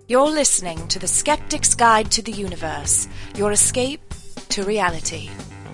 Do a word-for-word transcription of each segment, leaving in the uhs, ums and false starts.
You're listening to The Skeptic's Guide to the Universe, your escape to reality.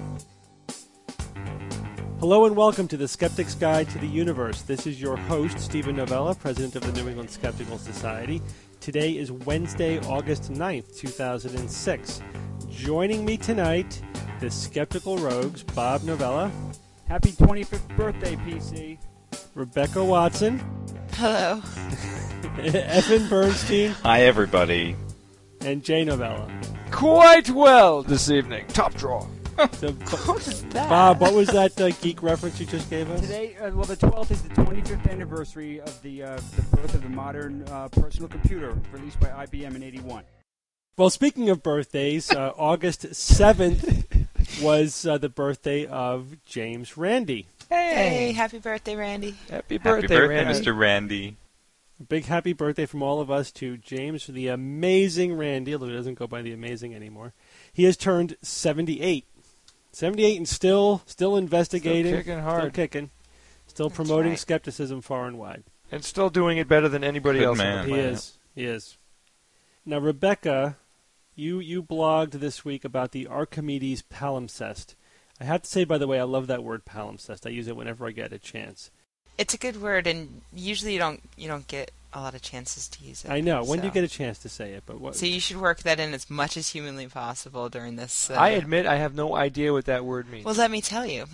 Hello and welcome to The Skeptic's Guide to the Universe. This is your host, Stephen Novella, president of the New England Skeptical Society. Today is Wednesday, August ninth, two thousand six. Joining me tonight, the Skeptical Rogues, Bob Novella. Happy twenty-fifth birthday, P C. Rebecca Watson. Hello. Evan Bernstein. Hi, everybody. And Jay Novella. Quite well this evening. Top drawer. So, What was that? Bob, what was that uh, geek reference you just gave us? Today, uh, well, the twelfth is the twenty-fifth anniversary of the uh, the birth of the modern uh, personal computer, released by I B M in eighty-one. Well, speaking of birthdays, uh, August seventh was uh, the birthday of James Randi. Hey, happy birthday, Randy. Happy Happy birthday, birthday, Randy. Mister Randy. A big happy birthday from all of us to James, the amazing Randy, although he doesn't go by the amazing anymore. He has turned seventy-eight. seventy-eight and still still investigating. Still kicking hard. Still kicking. Still That's promoting right. skepticism far and wide. And still doing it better than anybody Good else man. on the He planet. is. He is. Now, Rebecca, you, you blogged this week about the Archimedes palimpsest. I have to say, by the way, I love that word palimpsest. I use it whenever I get a chance. It's a good word, and usually you don't you don't get a lot of chances to use it. I know. When do you so. get a chance to say it? But what? So you should work that in as much as humanly possible during this. Uh, I admit I have no idea what that word means. Well, let me tell you.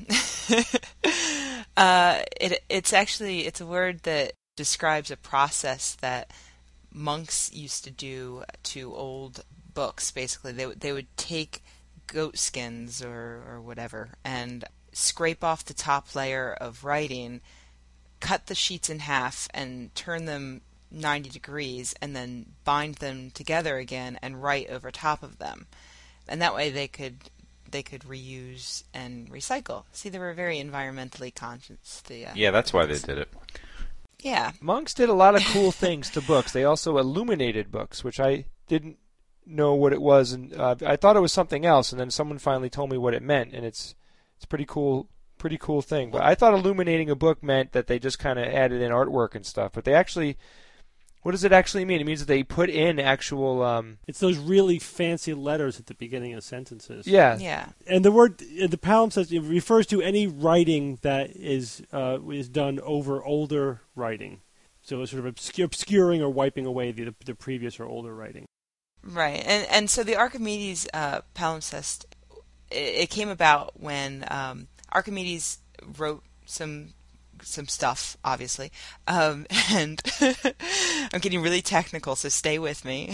uh, it it's actually it's a word that describes a process that monks used to do to old books. Basically, they would they would take goat skins or or whatever and scrape off the top layer of writing, cut the sheets in half, and turn them ninety degrees, and then bind them together again and write over top of them. And that way they could they could reuse and recycle. See, they were very environmentally conscious. The uh, Yeah, that's why they did it. yeah. Monks did a lot of cool things to books. They also illuminated books, which I didn't know what it was, and uh, I thought it was something else. And then someone finally told me what it meant, and it's it's pretty cool, pretty cool thing. But I thought illuminating a book meant that they just kind of added in artwork and stuff. But they actually, what does it actually mean? It means that they put in actual, um, It's those really fancy letters at the beginning of sentences. yeah, Yeah. And the word, uh, the palimpsest, it refers to any writing that is uh, is done over older writing. So it's sort of obscure, obscuring or wiping away the, the previous or older writing. Right, and and so the Archimedes uh, palimpsest, it, it came about when um, Archimedes wrote some some stuff, obviously, um, and I'm getting really technical, so stay with me.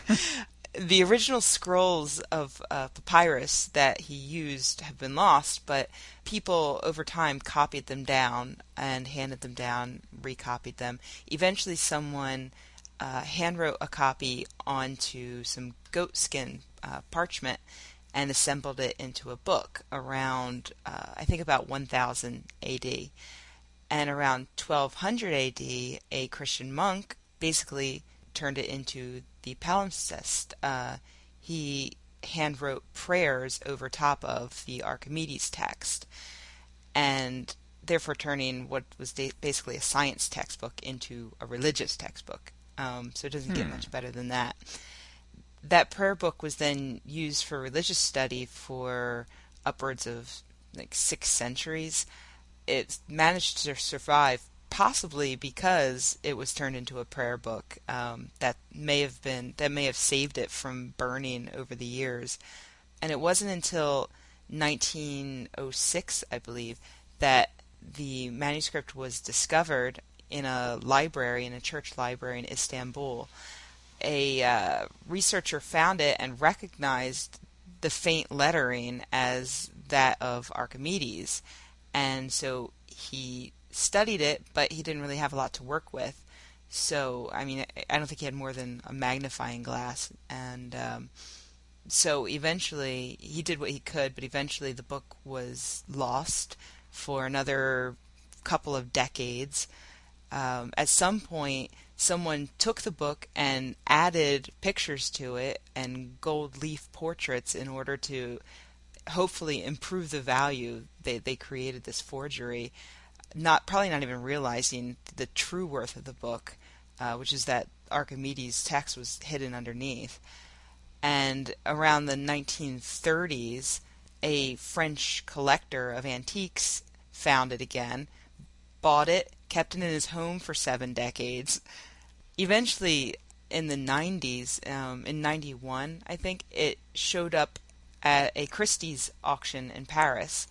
The original scrolls of uh, papyrus that he used have been lost, but people over time copied them down and handed them down, recopied them. Eventually, someone Uh, handwrote a copy onto some goatskin uh, parchment and assembled it into a book around, uh, I think, about one thousand A D. And around twelve hundred A D, a Christian monk basically turned it into the palimpsest. Uh, he handwrote prayers over top of the Archimedes text, and therefore turning what was da- basically a science textbook into a religious textbook. Um, so it doesn't get Hmm. much better than that. That prayer book was then used for religious study for upwards of like six centuries. It managed to survive possibly because it was turned into a prayer book. Um, that may have been that may have saved it from burning over the years. And it wasn't until nineteen oh six, I believe, that the manuscript was discovered in a library, in a church library in Istanbul. A uh, researcher found it and recognized the faint lettering as that of Archimedes. And so he studied it, but he didn't really have a lot to work with. So, I mean, I don't think he had more than a magnifying glass. And um, so eventually, he did what he could, but eventually the book was lost for another couple of decades. Um, at some point, someone took the book and added pictures to it and gold leaf portraits in order to hopefully improve the value. They they created this forgery, not probably not even realizing the true worth of the book. uh, which is that Archimedes' text was hidden underneath. And around the nineteen thirties, a French collector of antiques found it again, bought it, kept it in his home for seven decades. Eventually, in the nineties, um, in ninety-one, I think, it showed up at a Christie's auction in Paris,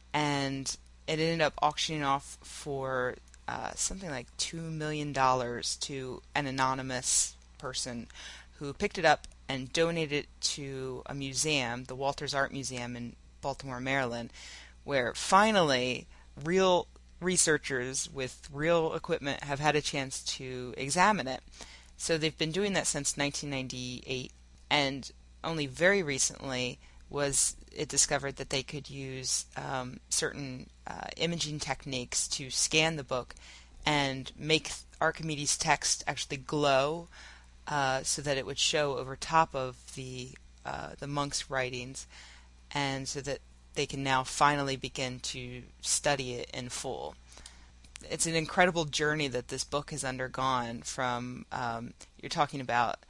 and it ended up auctioning off for uh, something like two million dollars to an anonymous person who picked it up and donated it to a museum, the Walters Art Museum in Baltimore, Maryland, where finally real researchers with real equipment have had a chance to examine it. So they've been doing that since nineteen ninety-eight, and only very recently was it discovered that they could use um, certain uh, imaging techniques to scan the book and make Archimedes' text actually glow, uh, so that it would show over top of the uh, the monk's writings, and so that they can now finally begin to study it in full. It's an incredible journey that this book has undergone from, um, you're talking about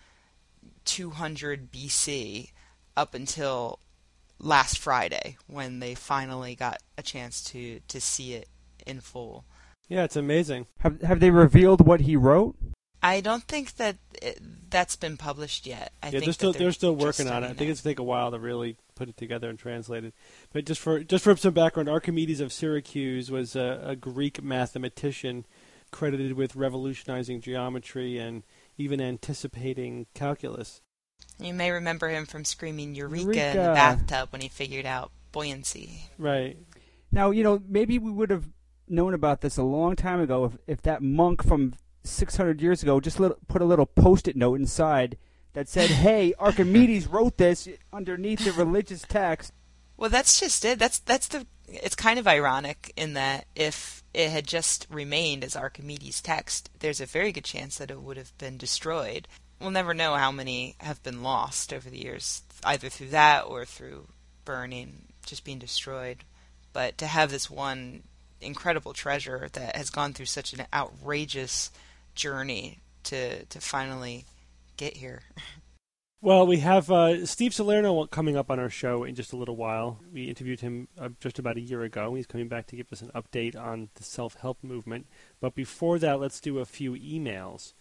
two hundred B C up until last Friday, when they finally got a chance to, to see it in full. Yeah, it's amazing. Have have they revealed what he wrote? I don't think that it, that's been published yet. I yeah, think they're still that they're, they're still just working on it. I studying think it's going to take a while to really put it together and translate it. But just for just for some background, Archimedes of Syracuse was a, a Greek mathematician credited with revolutionizing geometry and even anticipating calculus. You may remember him from screaming Eureka, Eureka in the bathtub when he figured out buoyancy. Right. Now, you know, maybe we would have known about this a long time ago if, if that monk from six hundred years ago just little, put a little post-it note inside that said, hey, Archimedes wrote this underneath the religious text. Well, that's just it. That's that's the. It's kind of ironic in that if it had just remained as Archimedes' text, there's a very good chance that it would have been destroyed. We'll never know how many have been lost over the years, either through that or through burning, just being destroyed. But to have this one incredible treasure that has gone through such an outrageous journey to to finally get here. Well, we have uh, Steve Salerno coming up on our show in just a little while. We interviewed him uh, just about a year ago. He's coming back to give us an update on the self-help movement. But before that, let's do a few emails.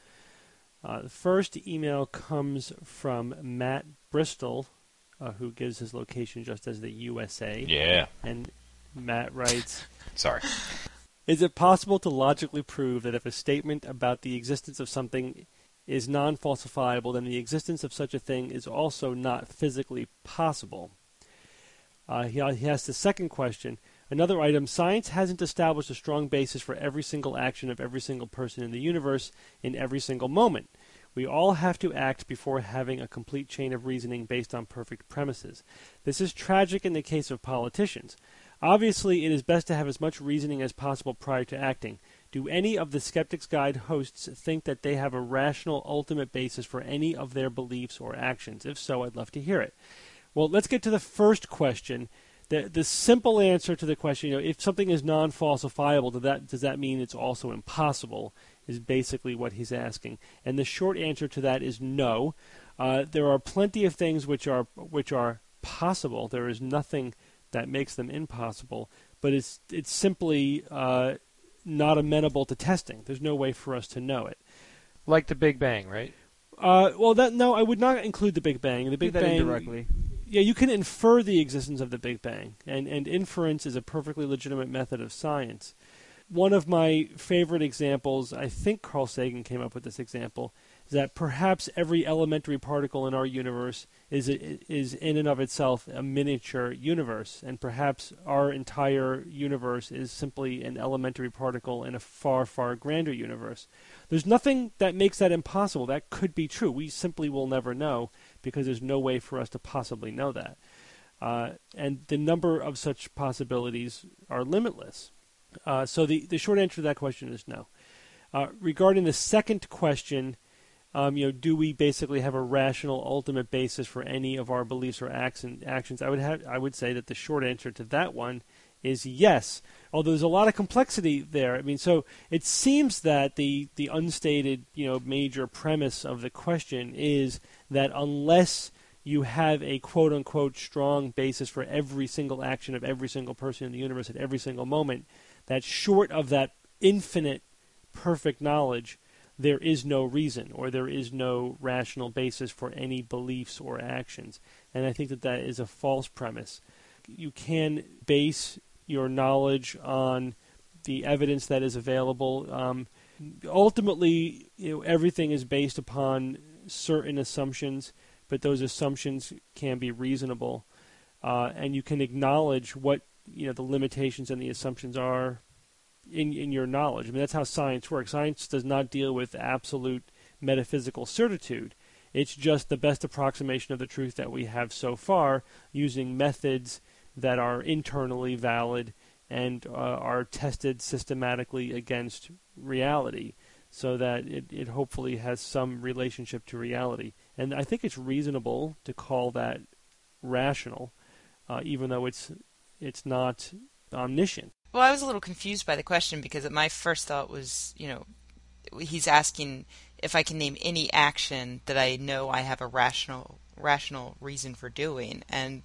Uh, the first email comes from Matt Bristol, uh, who gives his location just as the U S A. Yeah. And Matt writes, Sorry. Is it possible to logically prove that if a statement about the existence of something is non-falsifiable, then the existence of such a thing is also not physically possible? Uh, he, he has the second question. Another item, science hasn't established a strong basis for every single action of every single person in the universe in every single moment. We all have to act before having a complete chain of reasoning based on perfect premises. This is tragic in the case of politicians. Obviously, it is best to have as much reasoning as possible prior to acting. Do any of the Skeptic's Guide hosts think that they have a rational ultimate basis for any of their beliefs or actions? If so, I'd love to hear it. Well, let's get to the first question. The the simple answer to the question, you know, if something is non-falsifiable, does that, does that mean it's also impossible, is basically what he's asking. And the short answer to that is no. Uh, there are plenty of things which are which are possible. There is nothing that makes them impossible, but it's it's simply uh, not amenable to testing. There's no way for us to know it. Like the Big Bang, right? Uh, well, that no, I would not include the Big Bang. The Big Do that Bang indirectly. Yeah, you can infer the existence of the Big Bang, and, and inference is a perfectly legitimate method of science. One of my favorite examples, I think Carl Sagan came up with this example, is that perhaps every elementary particle in our universe is is in and of itself a miniature universe, and perhaps our entire universe is simply an elementary particle in a far, far grander universe. There's nothing that makes that impossible. That could be true. We simply will never know, because there's no way for us to possibly know that. Uh, and the number of such possibilities are limitless. Uh, so the, the short answer to that question is no. Uh, regarding the second question, um, you know, do we basically have a rational ultimate basis for any of our beliefs or acts and actions? I would have, I would say that the short answer to that one is yes. Although there's a lot of complexity there. I mean, so it seems that the, the unstated, you know, major premise of the question is that unless you have a quote-unquote strong basis for every single action of every single person in the universe at every single moment, that short of that infinite perfect knowledge, there is no reason or there is no rational basis for any beliefs or actions. And I think that that is a false premise. You can base your knowledge on the evidence that is available. Um, ultimately, you know, everything is based upon certain assumptions, but those assumptions can be reasonable, uh, and you can acknowledge what you know the limitations and the assumptions are in in your knowledge. I mean, that's how science works. Science does not deal with absolute metaphysical certitude. It's just the best approximation of the truth that we have so far, using methods that are internally valid and uh, are tested systematically against reality, so that it, it hopefully has some relationship to reality. And I think it's reasonable to call that rational, uh, even though it's it's not omniscient. Well, I was a little confused by the question because my first thought was, you know, he's asking if I can name any action that I know I have a rational rational reason for doing. And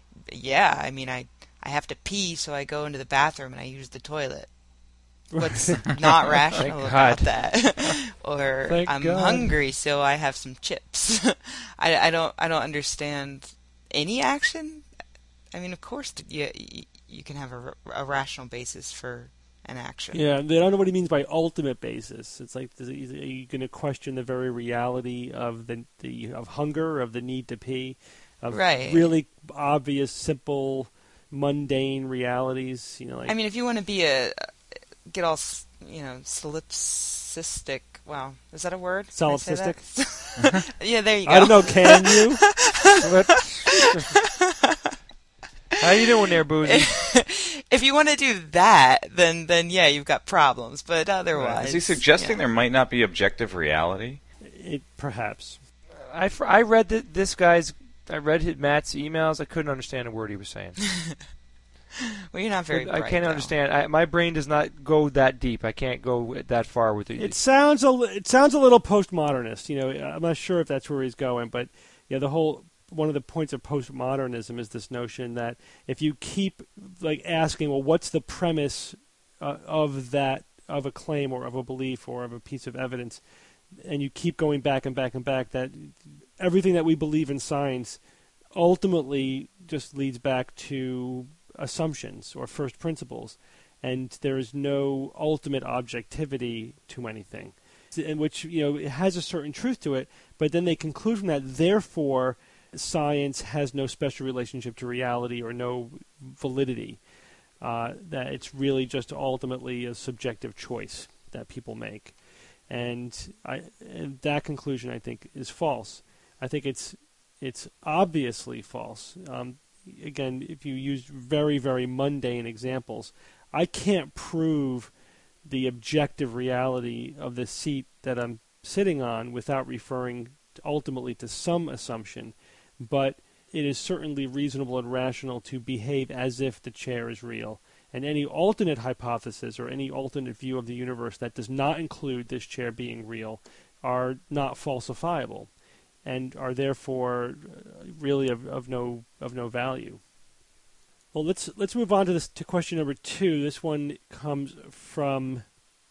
yeah, I mean, I, I have to pee, so I go into the bathroom and I use the toilet. What's not rational about that? Or Thank I'm God. hungry, so I have some chips. I, I don't I don't understand any action. I mean, of course, you you can have a, a rational basis for an action. Yeah, they don't know what he means by ultimate basis. It's like, are you going to question the very reality of the, the of hunger, of the need to pee, of right. really obvious, simple, mundane realities? You know, like I mean, if you want to be a get all you know solipsistic. Wow, is that a word? Can I say solipsistic. that? Yeah, there you go. I don't know. Can you? How you doing there, Boozy? If you want to do that, then then yeah, you've got problems. But otherwise, Is he suggesting yeah. there might not be objective reality? It perhaps. I, I read the, this guy's. I read his, Matt's emails. I couldn't understand a word he was saying. Well, you're not very. I bright, can't though. understand. I, my brain does not go that deep. I can't go that far with it. It sounds a li- it sounds a little postmodernist. You know, I'm not sure if that's where he's going, but yeah, the whole one of the points of postmodernism is this notion that if you keep like asking, well, what's the premise uh, of that of a claim or of a belief or of a piece of evidence, and you keep going back and back and back, that everything that we believe in science ultimately just leads back to assumptions or first principles, and there is no ultimate objectivity to anything, in which, you know, it has a certain truth to it, but then they conclude from that, therefore, science has no special relationship to reality or no validity, uh, that it's really just ultimately a subjective choice that people make. And, I, and that conclusion, I think, is false. I think it's it's obviously false. Um, again, if you use very, very mundane examples, I can't prove the objective reality of the seat that I'm sitting on without referring to ultimately to some assumption, but it is certainly reasonable and rational to behave as if the chair is real. And any alternate hypothesis or any alternate view of the universe that does not include this chair being real are not falsifiable, and are therefore really of, of no of no value. Well, let's let's move on to this to question number two. This one comes from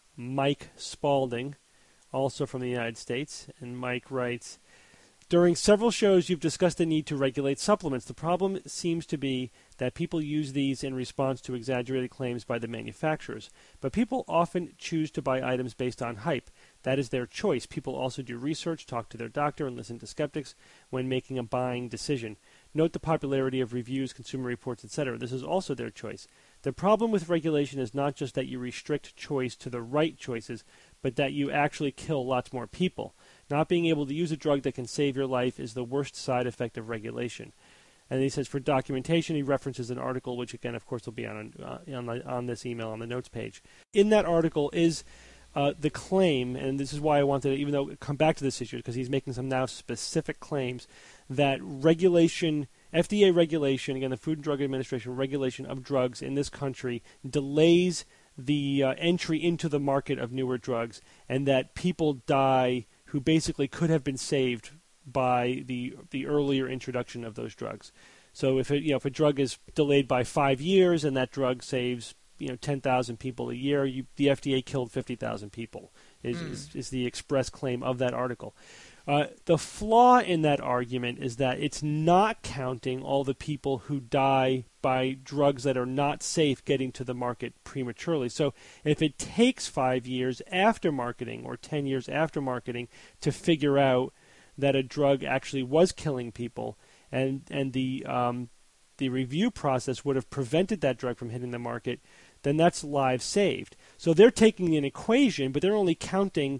Mike Spalding, also from the United States, and Mike writes, during several shows you've discussed the need to regulate supplements. The problem seems to be that people use these in response to exaggerated claims by the manufacturers. But people often choose to buy items based on hype. That is their choice. People also do research, talk to their doctor, and listen to skeptics when making a buying decision. Note the popularity of reviews, consumer reports, et cetera. This is also their choice. The problem with regulation is not just that you restrict choice to the right choices, but that you actually kill lots more people. Not being able to use a drug that can save your life is the worst side effect of regulation. And he says for documentation, he references an article, which again, of course, will be on uh, on, the, on this email on the notes page. In that article is uh, the claim, and this is why I wanted to, even though come back to this issue, because he's making some now specific claims that regulation F D A regulation, again, the Food and Drug Administration regulation of drugs in this country delays the uh, entry into the market of newer drugs, and that people die who basically could have been saved by the the earlier introduction of those drugs. So if it, you know if a drug is delayed by five years and that drug saves you know ten thousand people a year, you, the F D A killed fifty thousand people. Is, mm. is is the express claim of that article. Uh, the flaw in that argument is that it's not counting all the people who die by drugs that are not safe getting to the market prematurely. So if it takes five years after marketing or ten years after marketing to figure out that a drug actually was killing people, and and the um, the review process would have prevented that drug from hitting the market, then that's lives saved. So they're taking an equation, but they're only counting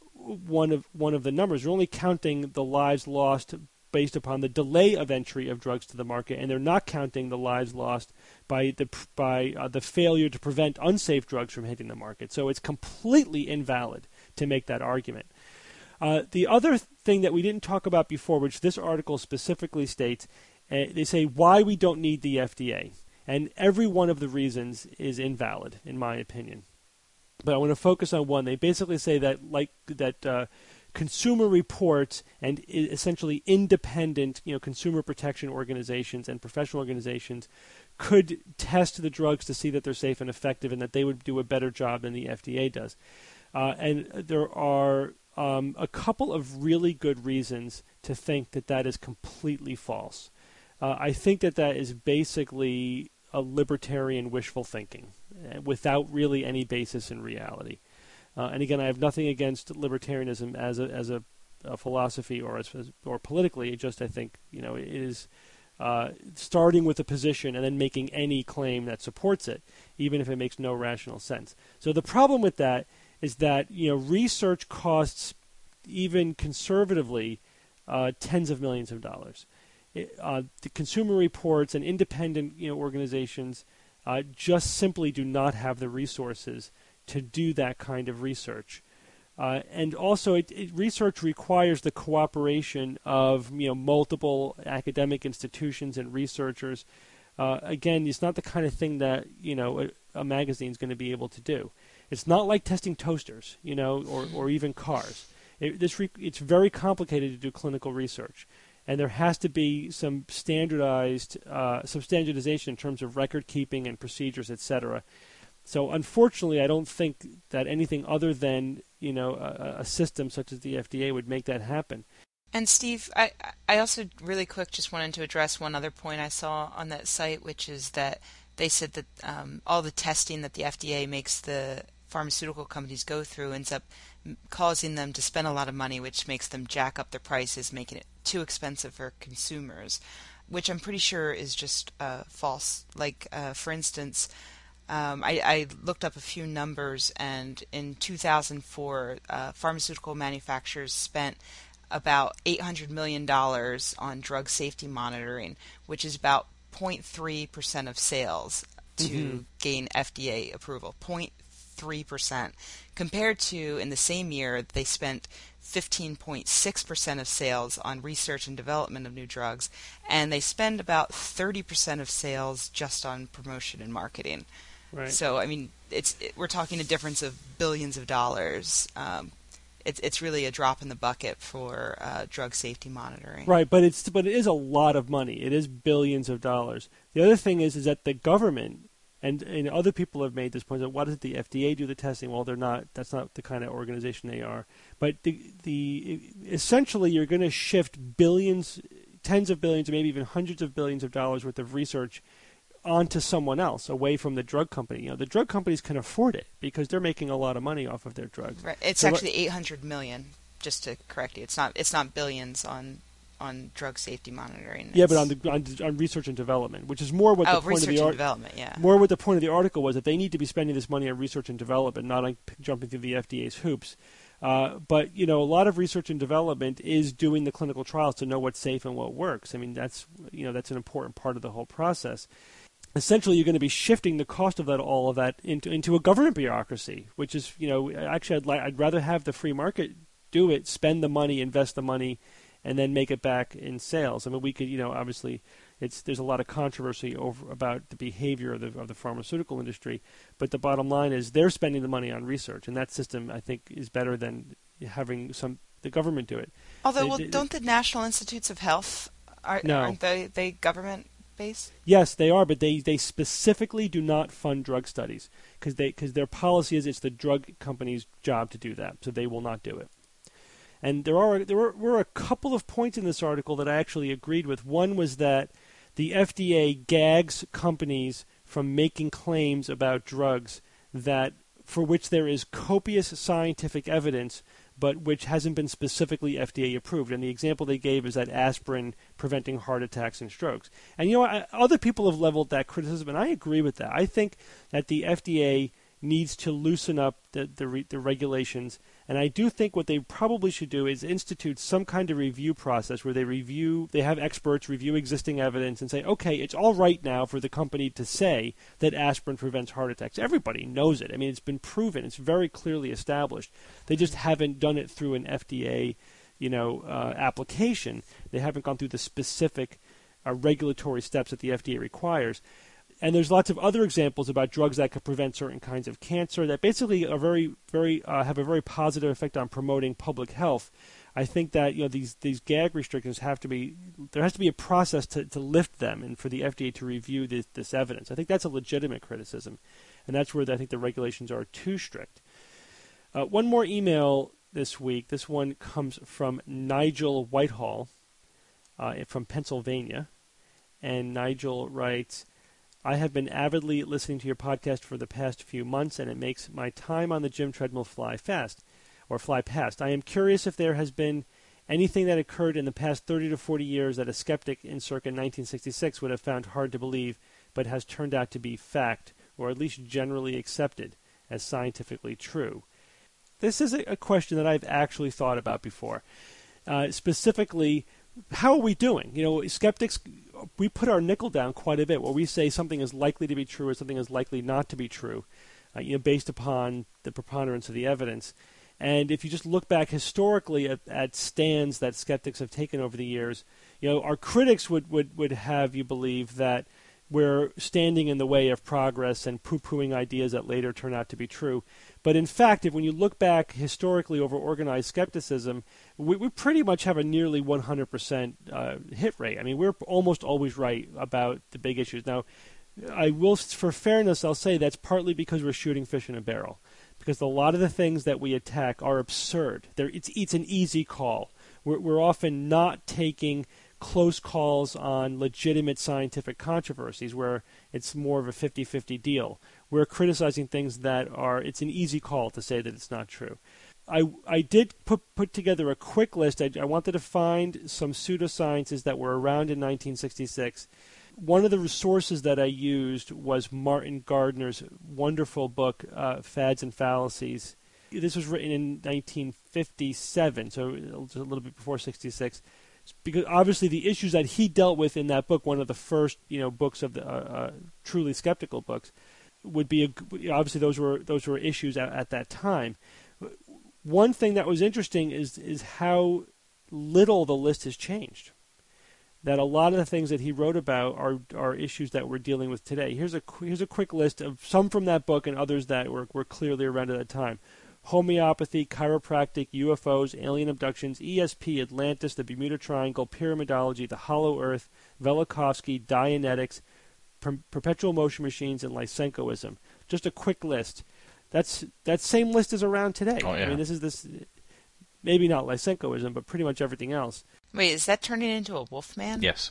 one of one of the numbers. They're only counting the lives lost based upon the delay of entry of drugs to the market, and they're not counting the lives lost by the by uh, the failure to prevent unsafe drugs from hitting the market. So it's completely invalid to make that argument. Uh, the other thing that we didn't talk about before, which this article specifically states, uh, they say why we don't need the F D A. And every one of the reasons is invalid, in my opinion. But I want to focus on one. They basically say that, like that, uh, Consumer Reports and essentially independent, you know, consumer protection organizations and professional organizations could test the drugs to see that they're safe and effective, and that they would do a better job than the F D A does. Uh, and there are um, a couple of really good reasons to think that that is completely false. Uh, I think that that is basically a libertarian wishful thinking uh, without really any basis in reality. Uh, and again, I have nothing against libertarianism as a as a, a philosophy or as, or politically. It just I think you know it is uh, starting with a position and then making any claim that supports it, even if it makes no rational sense. So the problem with that is that you know research costs, even conservatively, uh, tens of millions of dollars. Uh, the Consumer Reports and independent you know, organizations uh, just simply do not have the resources to do that kind of research. Uh, and also, it, it, research requires the cooperation of you know multiple academic institutions and researchers. Uh, again, it's not the kind of thing that you know a, a magazine is going to be able to do. It's not like testing toasters, you know, or, or even cars. It, this re- it's very complicated to do clinical research. And there has to be some standardized, uh, some standardization in terms of record keeping and procedures, et cetera. So, unfortunately, I don't think that anything other than you know a, a system such as the F D A would make that happen. And Steve, I I also really quick just wanted to address one other point I saw on that site, which is that they said that um, all the testing that the F D A makes the pharmaceutical companies go through ends up causing them to spend a lot of money, which makes them jack up their prices, making it too expensive for consumers, which I'm pretty sure is just uh, false. Like, uh, for instance, um, I, I looked up a few numbers, and in two thousand four, uh, pharmaceutical manufacturers spent about eight hundred million dollars on drug safety monitoring, which is about zero point three percent of sales to mm-hmm. gain F D A approval. zero point three percent. Compared to, in the same year, they spent fifteen point six percent of sales on research and development of new drugs, and they spend about thirty percent of sales just on promotion and marketing. Right. So, I mean, it's it, we're talking a difference of billions of dollars. Um, it's it's really a drop in the bucket for uh, drug safety monitoring. Right, but it's but it is a lot of money. It is billions of dollars. The other thing is is that the government and, and other people have made this point that why doesn't the F D A do the testing? Well, they're not. That's not the kind of organization they are. But the the essentially you're going to shift billions, tens of billions, or maybe even hundreds of billions of dollars worth of research onto someone else, away from the drug company. You know, the drug companies can afford it because they're making a lot of money off of their drugs. Right. It's so actually eight hundred million. Just to correct you, it's not. It's not billions on. on drug safety monitoring. Yeah, but on the on, on research and development, which is more what oh, the point of the research and art- development, yeah. More what the point of the article was, that they need to be spending this money on research and development, not on p- jumping through the F D A's hoops. Uh, but you know, a lot of research and development is doing the clinical trials to know what's safe and what works. I mean, that's you know that's an important part of the whole process. Essentially, you're going to be shifting the cost of that, all of that, into into a government bureaucracy, which is you know actually I'd li- I'd rather have the free market do it, spend the money, invest the money, and then make it back in sales. I mean, we could, you know, obviously, It's there's a lot of controversy over about the behavior of the of the pharmaceutical industry, but the bottom line is they're spending the money on research, and that system I think is better than having some the government do it. Although, They- well, they- don't the National Institutes of Health are No. aren't they they government based? Yes, they are, but they, they specifically do not fund drug studies because they because their policy is it's the drug company's job to do that, so they will not do it. And there are there were, were a couple of points in this article that I actually agreed with. One was that the F D A gags companies from making claims about drugs that for which there is copious scientific evidence, but which hasn't been specifically F D A approved. And the example they gave is that aspirin preventing heart attacks and strokes. And you know, I, other people have leveled that criticism, and I agree with that. I think that the F D A needs to loosen up the the, re, the regulations, and I do think what they probably should do is institute some kind of review process where they review, they have experts review existing evidence and say, okay, it's all right now for the company to say that aspirin prevents heart attacks. Everybody knows it. I mean, it's been proven. It's very clearly established. They just haven't done it through an F D A, you know, uh, application. They haven't gone through the specific uh, regulatory steps that the F D A requires. And there's lots of other examples about drugs that could prevent certain kinds of cancer that basically are very, very uh, have a very positive effect on promoting public health. I think that you know these these gag restrictions have to be there has to be a process to, to lift them and for the F D A to review this, this evidence. I think that's a legitimate criticism, and that's where I think the regulations are too strict. Uh, one more email this week. This one comes from Nigel Whitehall uh, from Pennsylvania, and Nigel writes, I have been avidly listening to your podcast for the past few months, and it makes my time on the gym treadmill fly fast, or fly past. I am curious if there has been anything that occurred in the past thirty to forty years that a skeptic in circa nineteen sixty-six would have found hard to believe, but has turned out to be fact, or at least generally accepted as scientifically true. This is a, a question that I've actually thought about before. Uh, specifically, how are we doing? You know, skeptics, we put our nickel down quite a bit where we say something is likely to be true or something is likely not to be true, uh, you know, based upon the preponderance of the evidence. And if you just look back historically at, at stands that skeptics have taken over the years, you know, our critics would, would, would have you believe that we're standing in the way of progress and poo-pooing ideas that later turn out to be true. But in fact, if when you look back historically over organized skepticism, we, we pretty much have a nearly one hundred percent uh, hit rate. I mean, we're almost always right about the big issues. Now, I will, for fairness, I'll say that's partly because we're shooting fish in a barrel. Because a lot of the things that we attack are absurd. They're, it's, it's an easy call. We're, we're often not taking close calls on legitimate scientific controversies where it's more of a fifty-fifty deal. We're criticizing things that are, it's an easy call to say that it's not true. I, I did put, put together a quick list. I, I wanted to find some pseudosciences that were around in nineteen sixty-six. One of the resources that I used was Martin Gardner's wonderful book, uh, Fads and Fallacies. This was written in nineteen fifty-seven, so a little bit before sixty-six. Because obviously the issues that he dealt with in that book, one of the first, you know, books of the uh, uh, truly skeptical books, would be a, obviously those were those were issues at, at that time. One thing that was interesting is is how little the list has changed. That a lot of the things that he wrote about are are issues that we're dealing with today. Here's a here's a quick list of some from that book and others that were were clearly around at that time. Homeopathy, chiropractic, U F Os, alien abductions, E S P, Atlantis, the Bermuda Triangle, pyramidology, the Hollow Earth, Velikovsky, Dianetics, per- perpetual motion machines, and Lysenkoism. Just a quick list. That's that same list is around today. Oh, yeah. I mean, this is this maybe not Lysenkoism, but pretty much everything else. Wait, is that turning into a Wolfman? Yes.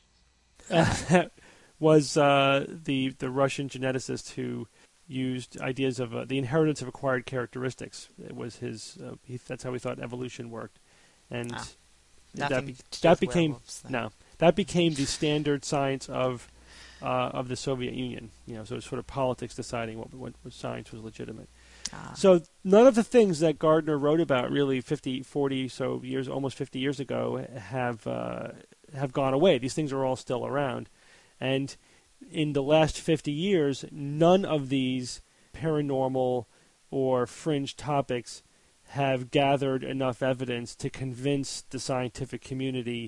Uh, that was uh, the the Russian geneticist who used ideas of uh, the inheritance of acquired characteristics. It was his. Uh, he, that's how he thought evolution worked, and Ah, that, nothing be, to do that with became werewolves, then. no. That became the standard science of uh, of the Soviet Union. You know, so it was sort of politics deciding what, what, what science was legitimate. Ah. So none of the things that Gardner wrote about really fifty, forty so years, almost fifty years ago, have uh, have gone away. These things are all still around, and in the last fifty years, none of these paranormal or fringe topics have gathered enough evidence to convince the scientific community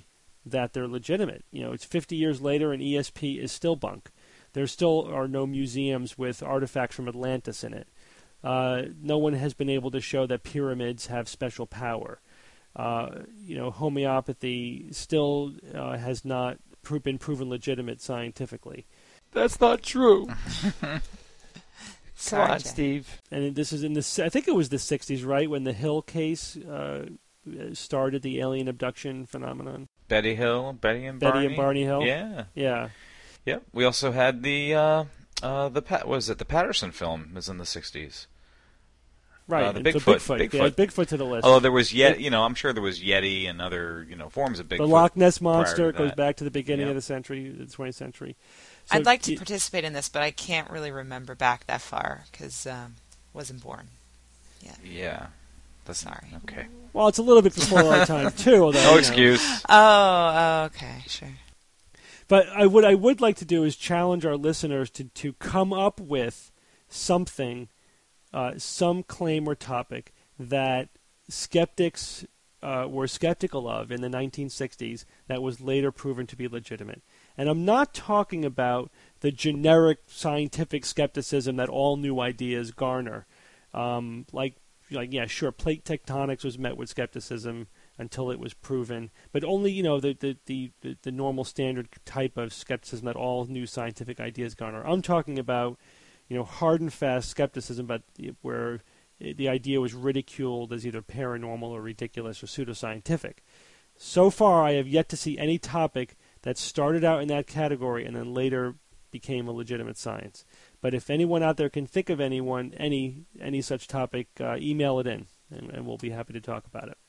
that they're legitimate. You know, it's fifty years later and E S P is still bunk. There still are no museums with artifacts from Atlantis in it. Uh, no one has been able to show that pyramids have special power. Uh, you know, homeopathy still uh, has not pro- been proven legitimate scientifically. That's not true. Come Sorry, on, Jay. Steve. And this is in the, I think it was the sixties, right, when the Hill case uh, started the alien abduction phenomenon. Betty Hill, Betty and Betty Barney. and Barney Hill. Yeah. Yeah. Yep. We also had the uh, uh, the Pat was it the Patterson film was in the sixties. Right. Uh, the and so Bigfoot. Bigfoot. Bigfoot. Yeah, Bigfoot to the list. Although there was Yeti, you know, I'm sure there was Yeti and other, you know, forms of Bigfoot. The Loch Ness prior Monster to goes that. back to the beginning Yep. of the century, the twentieth century. So I'd like to y- participate in this, but I can't really remember back that far because um, wasn't born. Yeah. That's Sorry. Okay. Well, it's a little bit before our time too. Although, No you know. excuse. Oh, oh, okay, sure. But I would I would like to do is challenge our listeners to, to come up with something, uh, some claim or topic that skeptics uh, were skeptical of in the nineteen sixties that was later proven to be legitimate. And I'm not talking about the generic scientific skepticism that all new ideas garner. Um, like, like yeah, sure, plate tectonics was met with skepticism until it was proven, but only, you know, the, the, the, the, the normal standard type of skepticism that all new scientific ideas garner. I'm talking about, you know, hard and fast skepticism, but where the idea was ridiculed as either paranormal or ridiculous or pseudoscientific. So far, I have yet to see any topic that started out in that category and then later became a legitimate science. But if anyone out there can think of anyone, any any such topic, uh, email it in, and, and we'll be happy to talk about it.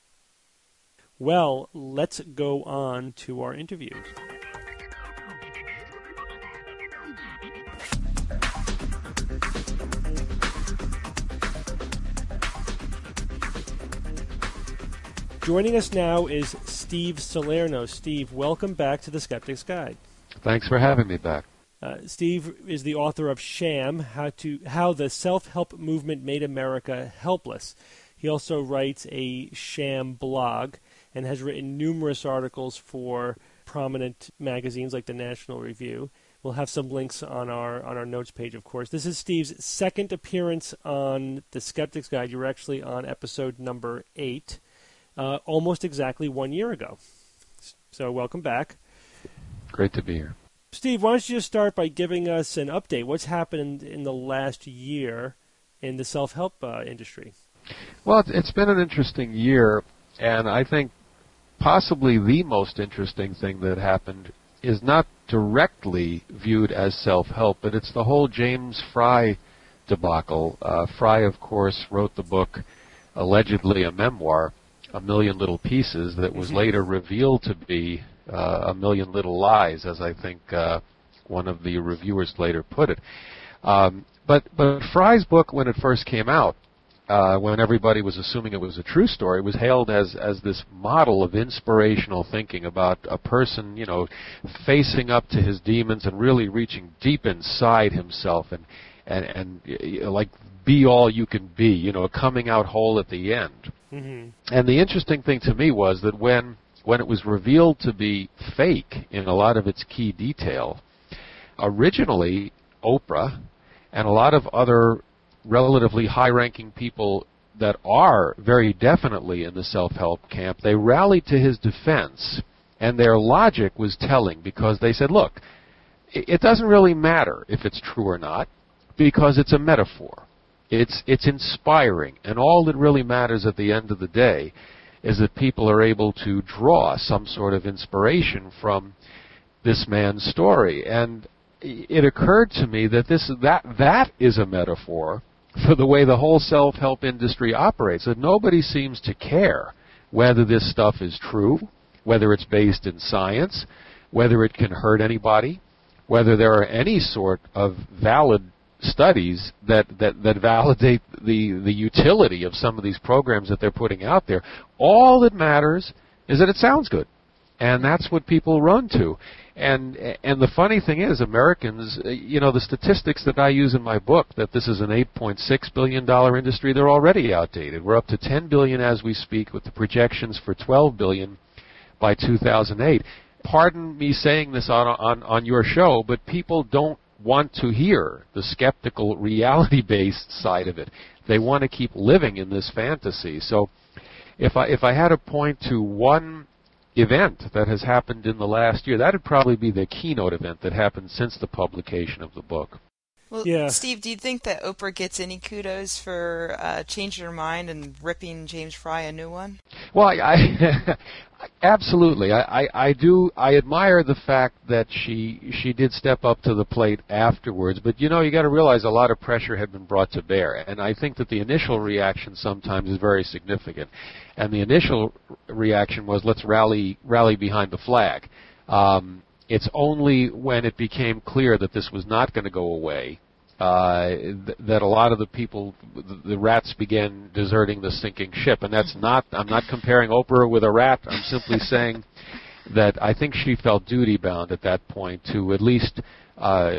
Well, let's go on to our interviews. Joining us now is Steve Salerno. Steve, welcome back to the Skeptic's Guide. Thanks for having me back. Uh, Steve is the author of Sham, How to How the Self-Help Movement Made America Helpless. He also writes a sham blog and has written numerous articles for prominent magazines like the National Review. We'll have some links on our on our notes page, of course. This is Steve's second appearance on the Skeptic's Guide. You were actually on episode number eight, uh, almost exactly one year ago. So welcome back. Great to be here. Steve, why don't you just start by giving us an update? What's happened in the last year in the self-help uh, industry? Well, it's- it's been an interesting year, and I think possibly the most interesting thing that happened is not directly viewed as self-help, but it's the whole James Fry debacle. Uh, Fry, of course, wrote the book, allegedly a memoir, A Million Little Pieces, that was later revealed to be uh, A Million Little Lies, as I think uh, one of the reviewers later put it. Um, but, but Fry's book, when it first came out, Uh, when everybody was assuming it was a true story, was hailed as as this model of inspirational thinking about a person, you know, facing up to his demons and really reaching deep inside himself and and and uh, like be all you can be, you know, coming out whole at the end. Mm-hmm. And the interesting thing to me was that when when it was revealed to be fake in a lot of its key detail, originally Oprah and a lot of other relatively high-ranking people that are very definitely in the self-help camp, they rallied to his defense, and their logic was telling because they said, look, it doesn't really matter if it's true or not because it's a metaphor. It's, it's inspiring, and all that really matters at the end of the day is that people are able to draw some sort of inspiration from this man's story. And it occurred to me that this that that is a metaphor for the way the whole self-help industry operates, that nobody seems to care whether this stuff is true, whether it's based in science, whether it can hurt anybody, whether there are any sort of valid studies that, that, that validate the, the utility of some of these programs that they're putting out there. All that matters is that it sounds good. And that's what people run to. And and the funny thing is, Americans, you know, the statistics that I use in my book, that this is an eight point six billion dollars industry, they're already outdated. We're up to ten billion dollars as we speak, with the projections for twelve billion dollars by two thousand eight. Pardon me saying this on, on, on your show, but people don't want to hear the skeptical, reality-based side of it. They want to keep living in this fantasy. So if I if I had to point to one event that has happened in the last year, that would probably be the keynote event that happened since the publication of the book. Well, Yeah. Steve, do you think that Oprah gets any kudos for uh, changing her mind and ripping James Frey a new one? Well, I, I absolutely. I, I, I do. I admire the fact that she she did step up to the plate afterwards. But you know, you got to realize a lot of pressure had been brought to bear, and I think that the initial reaction sometimes is very significant. And the initial reaction was, let's rally rally behind the flag. Um, It's only when it became clear that this was not going to go away uh, th- that a lot of the people, the, the rats, began deserting the sinking ship. And that's not, I'm not comparing Oprah with a rat. I'm simply saying that I think she felt duty-bound at that point to at least, uh,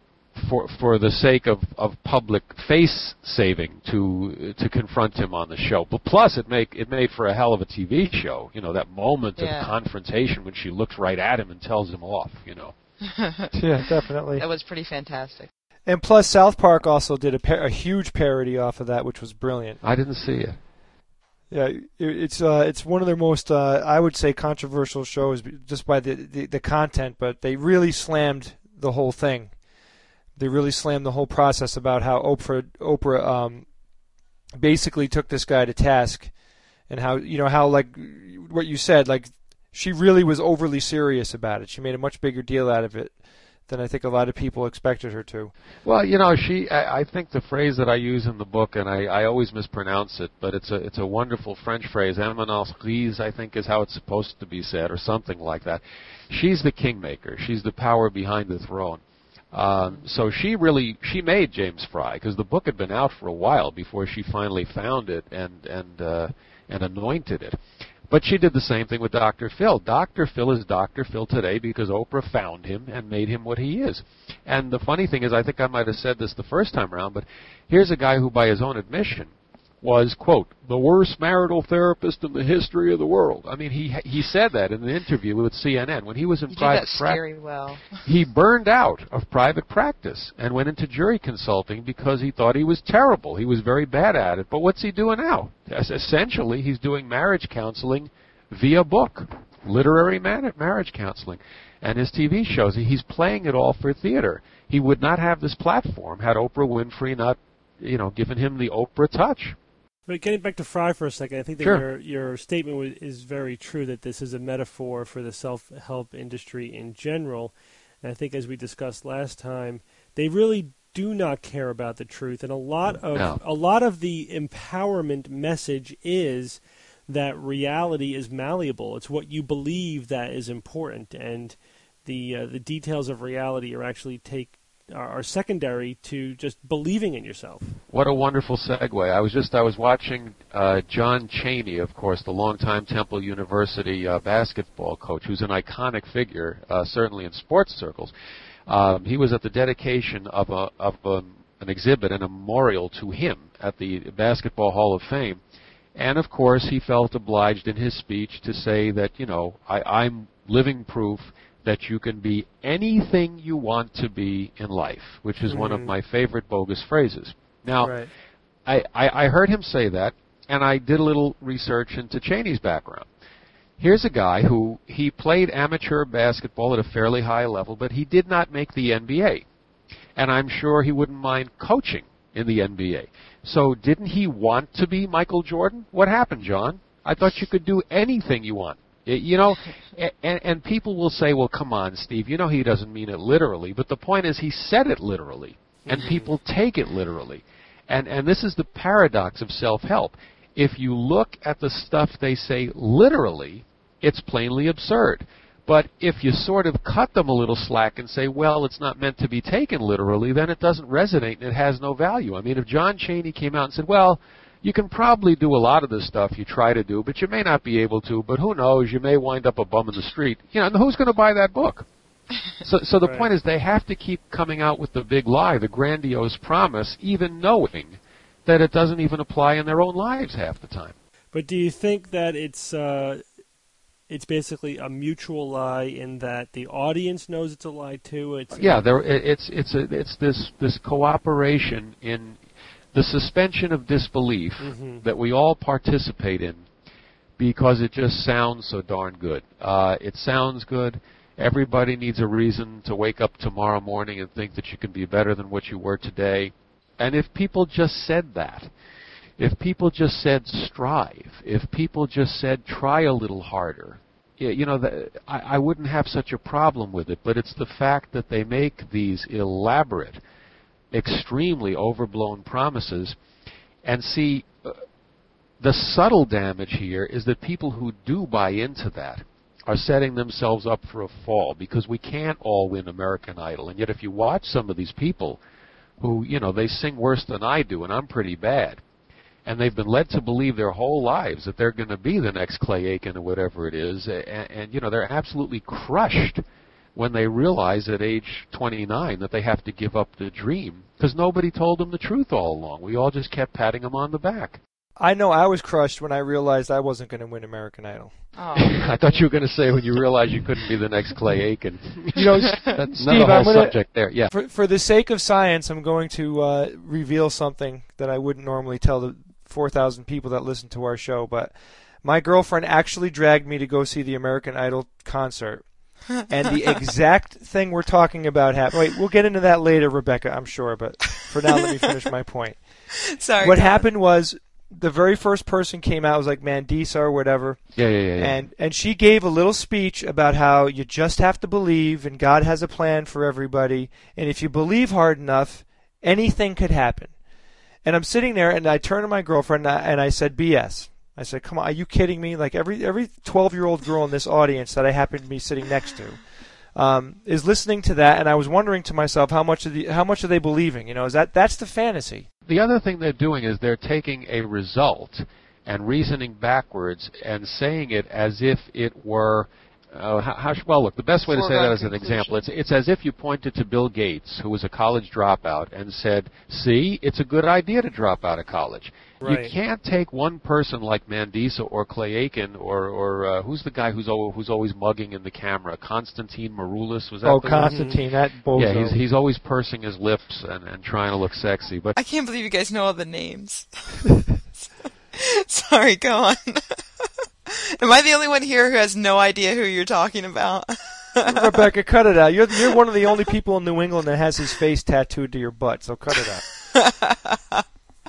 for for the sake of, of public face saving, to to confront him on the show. But plus, it make it made for a hell of a T V show. You know, that moment Yeah. of confrontation when she looks right at him and tells him off. You know. Yeah, definitely. That was pretty fantastic. And plus, South Park also did a, par- a huge parody off of that, which was brilliant. I didn't see it. Yeah, it, it's uh, it's one of their most, uh, I would say, controversial shows just by the, the the content, but they really slammed the whole thing. They really slammed the whole process about how Oprah Oprah um, basically took this guy to task, and how you know how like what you said, like she really was overly serious about it. She made a much bigger deal out of it than I think a lot of people expected her to. Well, you know, she. I, I think the phrase that I use in the book, and I, I always mispronounce it, but it's a it's a wonderful French phrase. Eminence grise, I think, is how it's supposed to be said, or something like that. She's the kingmaker. She's the power behind the throne. Um, so she really she made James Frey, because the book had been out for a while before she finally found it and and uh, and anointed it. But she did the same thing with Doctor Phil. Doctor Phil is Doctor Phil today because Oprah found him and made him what he is. And the funny thing is, I think I might have said this the first time around, but here's a guy who, by his own admission, was, quote, the worst marital therapist in the history of the world. I mean, he he said that in an interview with C N N. When he was in You do private that practice, scary well. he burned out of private practice and went into jury consulting because he thought he was terrible. He was very bad at it. But what's he doing now? As essentially, he's doing marriage counseling via book, literary man- marriage counseling. And his T V shows, he's playing it all for theater. He would not have this platform had Oprah Winfrey not, you know, given him the Oprah touch. But getting back to Frey for a second, I think that Sure. your your statement was, is very true, that this is a metaphor for the self-help industry in general. And I think, as we discussed last time, they really do not care about the truth. And a lot of No. a lot of the empowerment message is that reality is malleable. It's what you believe that is important, and the uh, the details of reality are actually take are secondary to just believing in yourself. What a wonderful segue. I was just I was watching uh, John Chaney, of course, the longtime Temple University uh, basketball coach, who's an iconic figure, uh, certainly in sports circles. Um, he was at the dedication of a of a, an exhibit, and a memorial to him at the Basketball Hall of Fame. And of course, he felt obliged in his speech to say that, you know, I, I'm living proof that you can be anything you want to be in life, which is mm-hmm. one of my favorite bogus phrases. Now, Right. I, I, I heard him say that, and I did a little research into Chaney's background. Here's a guy who, he played amateur basketball at a fairly high level, but he did not make the N B A. And I'm sure he wouldn't mind coaching in the N B A. So didn't he want to be Michael Jordan? What happened, John? I thought you could do anything you want. You know, and, and people will say, well, come on, Steve, you know he doesn't mean it literally. But the point is he said it literally, and mm-hmm. people take it literally. And, and this is the paradox of self-help. If you look at the stuff they say literally, it's plainly absurd. But if you sort of cut them a little slack and say, well, it's not meant to be taken literally, then it doesn't resonate and it has no value. I mean, if John Chaney came out and said, well, you can probably do a lot of this stuff you try to do, but you may not be able to, but who knows, you may wind up a bum in the street. You know, and who's going to buy that book? So so the Right. point is they have to keep coming out with the big lie, the grandiose promise, even knowing that it doesn't even apply in their own lives half the time. But do you think that it's uh, it's basically a mutual lie in that the audience knows it's a lie too. It's yeah, there it- it's it's a, it's this this cooperation in the suspension of disbelief Mhm. that we all participate in because it just sounds so darn good. Uh, it sounds good. Everybody needs a reason to wake up tomorrow morning and think that you can be better than what you were today. And if people just said that, if people just said strive, if people just said try a little harder, y- you know, the, I, I wouldn't have such a problem with it. But it's the fact that they make these elaborate, extremely overblown promises. And see, uh, the subtle damage here is that people who do buy into that are setting themselves up for a fall, because we can't all win American Idol. And yet if you watch some of these people who, you know, they sing worse than I do, and I'm pretty bad, and they've been led to believe their whole lives that they're going to be the next Clay Aiken or whatever it is, and, and you know, they're absolutely crushed when they realize at age twenty-nine that they have to give up the dream, because nobody told them the truth all along. We all just kept patting them on the back. I know I was crushed when I realized I wasn't going to win American Idol. Oh. I thought you were going to say when you realized you couldn't be the next Clay Aiken. You know, That's Steve, another whole I'm gonna, subject there. Yeah. For, for the sake of science, I'm going to uh, reveal something that I wouldn't normally tell the four thousand people that listen to our show, but my girlfriend actually dragged me to go see the American Idol concert. And the exact thing we're talking about happened. Wait, we'll get into that later, Rebecca, I'm sure, but for now, let me finish my point. Sorry. What God. happened was the very first person came out was like Mandisa or whatever. Yeah, yeah, yeah, yeah. And and she gave a little speech about how you just have to believe and God has a plan for everybody. And if you believe hard enough, anything could happen. And I'm sitting there and I turned to my girlfriend and I, and I said, B S. I said, come on, are you kidding me? Like every every twelve-year-old girl in this audience that I happen to be sitting next to um, is listening to that. And I was wondering to myself, how much of the how much are they believing? You know, is that that's the fantasy? The other thing they're doing is they're taking a result and reasoning backwards and saying it as if it were, uh, how, how, well, look, the best way to say that as an example, it's, it's as if you pointed to Bill Gates, who was a college dropout, and said, see, it's a good idea to drop out of college. Right. You can't take one person like Mandisa or Clay Aiken or, or uh, who's the guy who's always, who's always mugging in the camera? Konstantin Maroulis? Was that Oh, the one? Constantine, that bozo. Yeah, he's, he's always pursing his lips and, and trying to look sexy. But I can't believe you guys know all the names. Sorry, go on. Am I the only one here who has no idea who you're talking about? Rebecca, cut it out. You're you're one of the only people in New England that has his face tattooed to your butt, so cut it out.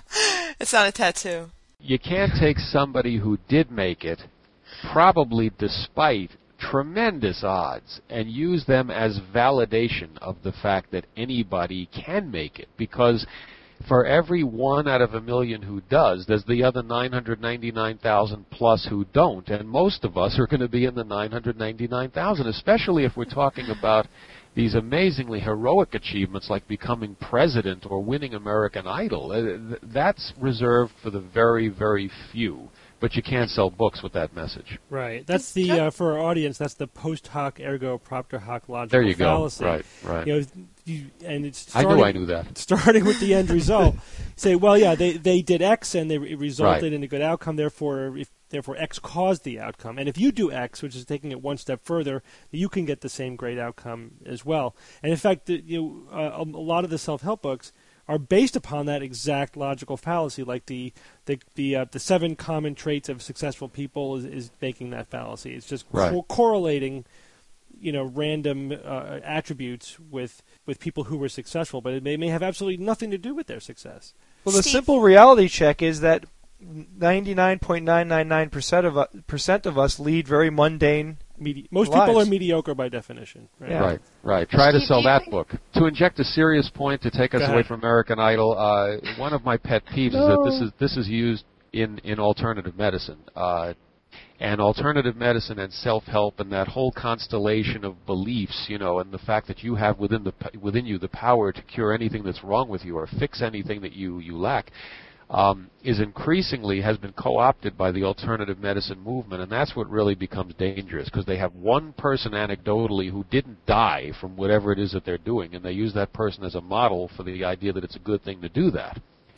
It's not a tattoo. you can't take somebody who did make it, probably despite tremendous odds, and use them as validation of the fact that anybody can make it, because for every one out of a million who does, there's the other nine hundred ninety-nine thousand plus who don't, and most of us are going to be in the nine hundred ninety-nine thousand, especially if we're talking about these amazingly heroic achievements like becoming president or winning American Idol. Uh, That's reserved for the very, very few. But you can't sell books with that message. Right. That's the, uh, for our audience, that's the post hoc ergo propter hoc logical There you go. fallacy. Right, right. You know, you, and it's I starting, knew I knew that. Starting with the end result. Say, well, yeah, they, they did X and they, it resulted Right. in a good outcome, therefore, if, therefore X caused the outcome. And if you do X, which is taking it one step further, you can get the same great outcome as well. And in fact, the, you know, uh, a lot of the self-help books are based upon that exact logical fallacy, like the the the, uh, the seven common traits of successful people is, is making that fallacy. It's just Right. co- correlating, you know, random uh, attributes with with people who were successful, but it may, may have absolutely nothing to do with their success. Well, the Steve. simple reality check is that ninety-nine point nine nine nine percent of uh, percent of us lead very mundane. Medi- most Lives. people are mediocre by definition. Right? Yeah. Right, right. Try to Steve, sell do you that think- book. To inject a serious point to take us Go away ahead. from American Idol, uh, one of my pet peeves is that this is this is used in, in alternative medicine. Uh, and alternative medicine and self-help and that whole constellation of beliefs, you know, and the fact that you have within the within you the power to cure anything that's wrong with you or fix anything that you, you lack. Um, is increasingly has been co-opted by the alternative medicine movement, and that's what really becomes dangerous, because they have one person anecdotally who didn't die from whatever it is that they're doing, and they use that person as a model for the idea that it's a good thing to do that.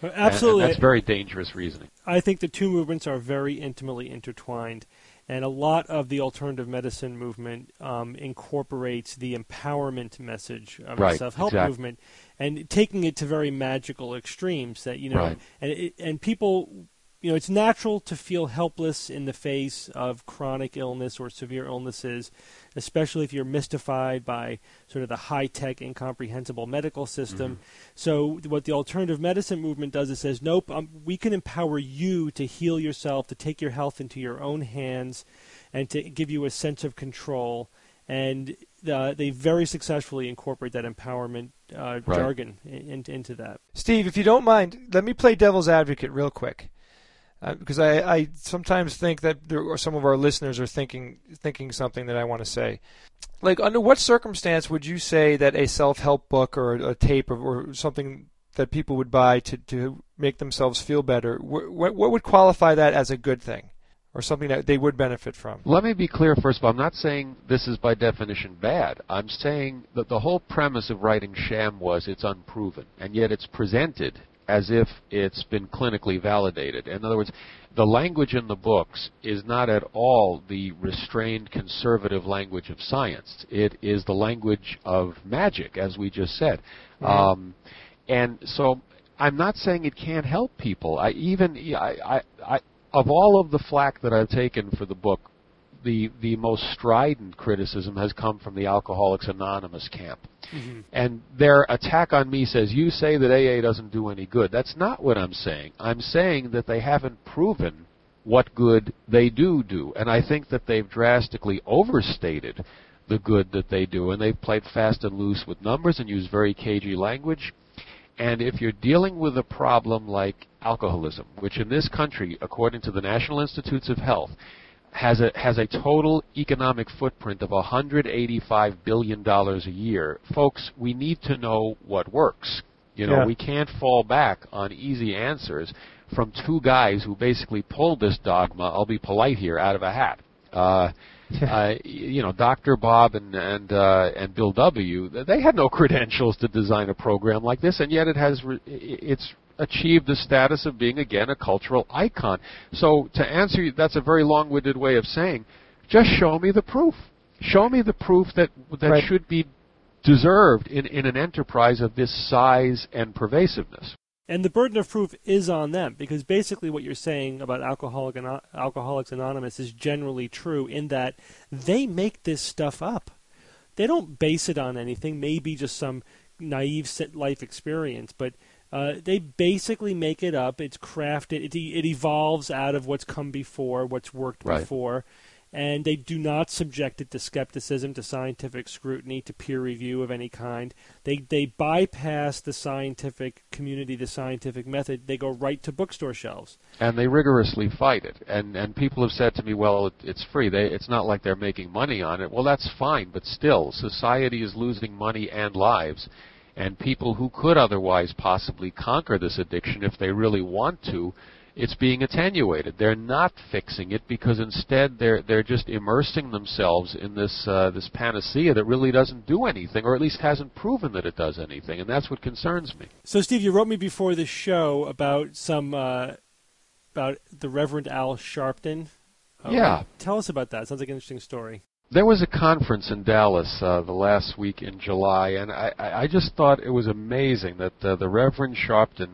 Absolutely. And, and that's very dangerous reasoning. I think the two movements are very intimately intertwined. And a lot of the alternative medicine movement um, incorporates the empowerment message of right, the self-help exactly. movement, and taking it to very magical extremes. That you know, Right. and it, and people, you know, it's natural to feel helpless in the face of chronic illness or severe illnesses, especially if you're mystified by sort of the high-tech, incomprehensible medical system. Mm-hmm. So what the alternative medicine movement does is says, nope, um, we can empower you to heal yourself, to take your health into your own hands, and to give you a sense of control. And uh, they very successfully incorporate that empowerment uh, Right. jargon in, in, into that. Steve, if you don't mind, let me play devil's advocate real quick. Uh, because I, I sometimes think that there are some of our listeners are thinking thinking something that I want to say. Like, under what circumstance would you say that a self-help book or a, a tape or, or something that people would buy to, to make themselves feel better, wh- what, what would qualify that as a good thing or something that they would benefit from? Let me be clear, first of all. I'm not saying this is by definition bad. I'm saying that the whole premise of writing Sham was it's unproven, and yet it's presented as if it's been clinically validated. In other words, the language in the books is not at all the restrained conservative language of science. It is the language of magic, as we just said. Mm-hmm. Um, and so I'm not saying it can't help people. I even I, I, I of all of the flack that I've taken for the book, the the most strident criticism has come from the Alcoholics Anonymous camp. Mm-hmm. And their attack on me says, you say that A A doesn't do any good. That's not what I'm saying. I'm saying that they haven't proven what good they do do. And I think that they've drastically overstated the good that they do. And they've played fast and loose with numbers and used very cagey language. And if you're dealing with a problem like alcoholism, which in this country, according to the National Institutes of Health, has a has a total economic footprint of one hundred eighty-five billion dollars a year. Folks, we need to know what works. You know, Yeah. we can't fall back on easy answers from two guys who basically pulled this dogma, I'll be polite here, out of a hat. Uh, uh, you know, Doctor Bob and and uh, and Bill W., they had no credentials to design a program like this, and yet it has re- it's achieved the status of being, again, a cultural icon. So to answer you, that's a very long-winded way of saying, just show me the proof. Show me the proof that that Right. should be deserved in, in an enterprise of this size and pervasiveness. And the burden of proof is on them, because basically what you're saying about Alcoholic Ano- Alcoholics Anonymous is generally true in that they make this stuff up. They don't base it on anything, maybe just some naive life experience, but uh, they basically make it up. It's crafted. It, it evolves out of what's come before, what's worked Right. before. And they do not subject it to skepticism, to scientific scrutiny, to peer review of any kind. They they bypass the scientific community, the scientific method. They go right to bookstore shelves. And they rigorously fight it. And and people have said to me, well, it, it's free. They, it's not like they're making money on it. Well, that's fine, but still, society is losing money and lives. And people who could otherwise possibly conquer this addiction, if they really want to, it's being attenuated. They're not fixing it because instead they're they're just immersing themselves in this uh, this panacea that really doesn't do anything, or at least hasn't proven that it does anything, and that's what concerns me. So, Steve, you wrote me before the show about some uh, about the Reverend Al Sharpton. Uh, Yeah. Tell us about that. Sounds like an interesting story. There was a conference in Dallas uh, the last week in July, and I, I just thought it was amazing that uh, the Reverend Sharpton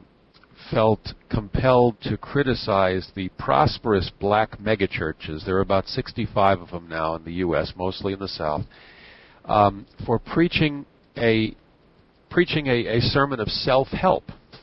felt compelled to criticize the prosperous black megachurches. There are about sixty-five of them now in the U S, mostly in the South, um, for preaching a preaching a, a sermon of self-help.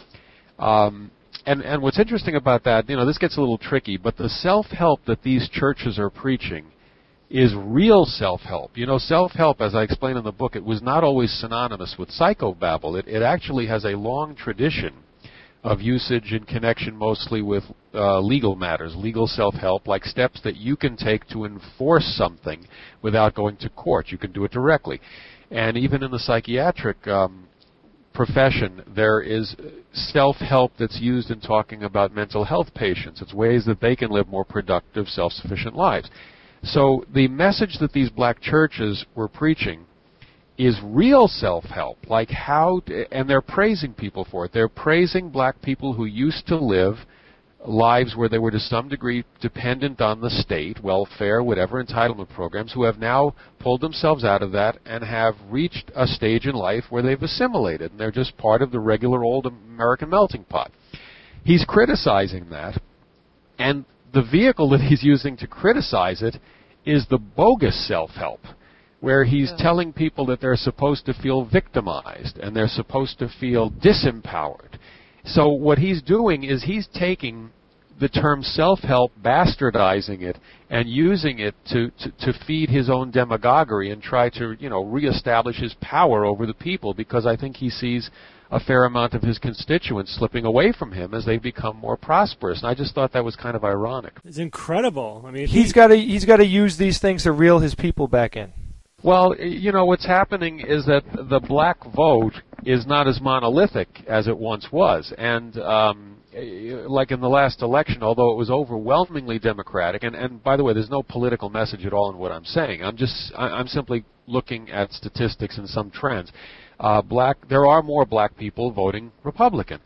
Um, and, and what's interesting about that, you know, this gets a little tricky, but the self-help that these churches are preaching is real self-help. You know, self-help, as I explain in the book, it was not always synonymous with psychobabble. It, it actually has a long tradition of usage in connection mostly with uh, legal matters, legal self-help, like steps that you can take to enforce something without going to court. You can do it directly. And even in the psychiatric um, profession, there is self-help that's used in talking about mental health patients. It's ways that they can live more productive, self-sufficient lives. So the message that these black churches were preaching is real self-help, like how, and they're praising people for it. They're praising black people who used to live lives where they were to some degree dependent on the state, welfare, whatever entitlement programs, who have now pulled themselves out of that and have reached a stage in life where they've assimilated, and they're just part of the regular old American melting pot. He's criticizing that, and the vehicle that he's using to criticize it is the bogus self-help, where he's yeah. telling people that they're supposed to feel victimized and they're supposed to feel disempowered. So what he's doing is he's taking the term self-help, bastardizing it, and using it to, to, to feed his own demagoguery and try to, you know, reestablish his power over the people, because I think he sees a fair amount of his constituents slipping away from him as they become more prosperous. And I just thought that was kind of ironic. It's incredible. I mean, he's he, got to he's got to use these things to reel his people back in. Well, you know, what's happening is that the black vote is not as monolithic as it once was. And um, like in the last election, although it was overwhelmingly Democratic, and, and by the way, there's no political message at all in what I'm saying. I'm just, I'm simply looking at statistics and some trends. Uh, black, there are more black people voting Republican.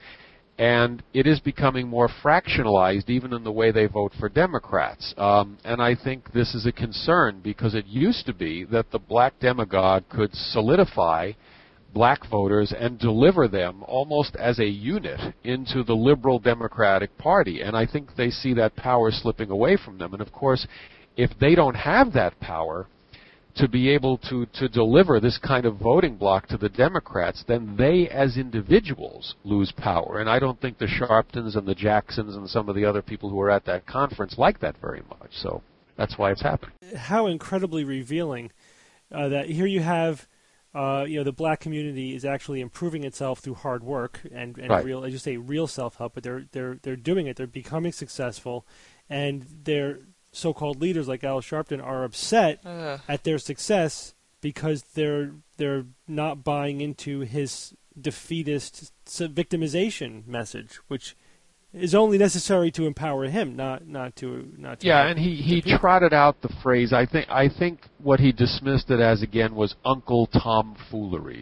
And it is becoming more fractionalized even in the way they vote for Democrats. Um, and I think this is a concern, because it used to be that the black demagogue could solidify black voters and deliver them almost as a unit into the liberal Democratic Party. And I think they see that power slipping away from them. And of course, if they don't have that power to be able to, to deliver this kind of voting bloc to the Democrats, then they as individuals lose power. And I don't think the Sharptons and the Jacksons and some of the other people who were at that conference like that very much. So that's why it's happening. How incredibly revealing uh, that here you have, uh, you know, the black community is actually improving itself through hard work and, and right. real, as you say, real self-help, but they're, they're, they're doing it. They're becoming successful, and they're so-called leaders like Al Sharpton are upset uh. at their success because they're they're not buying into his defeatist victimization message, which is only necessary to empower him, not not to not to yeah. And he, he trotted out the phrase. I think I think what he dismissed it as again was Uncle Tomfoolery.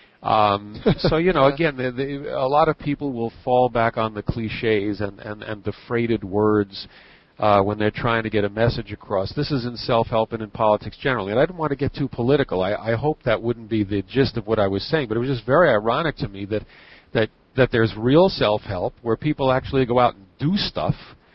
Um, so you know, again, the, the, a lot of people will fall back on the cliches and and, and the freighted words Uh, when they're trying to get a message across. This is in self-help and in politics generally. And I didn't want to get too political. I, I hope that wouldn't be the gist of what I was saying, but it was just very ironic to me that, that, that there's real self-help where people actually go out and do stuff,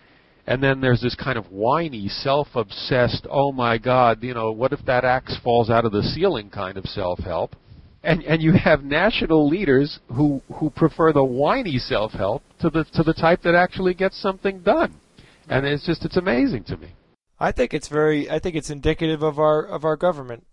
and then there's this kind of whiny, self-obsessed, oh my God, you know, what if that axe falls out of the ceiling kind of self-help. And and you have national leaders who, who prefer the whiny self-help to the to the type that actually gets something done. And it's just, it's amazing to me. I think it's very, I think it's indicative of our of our government,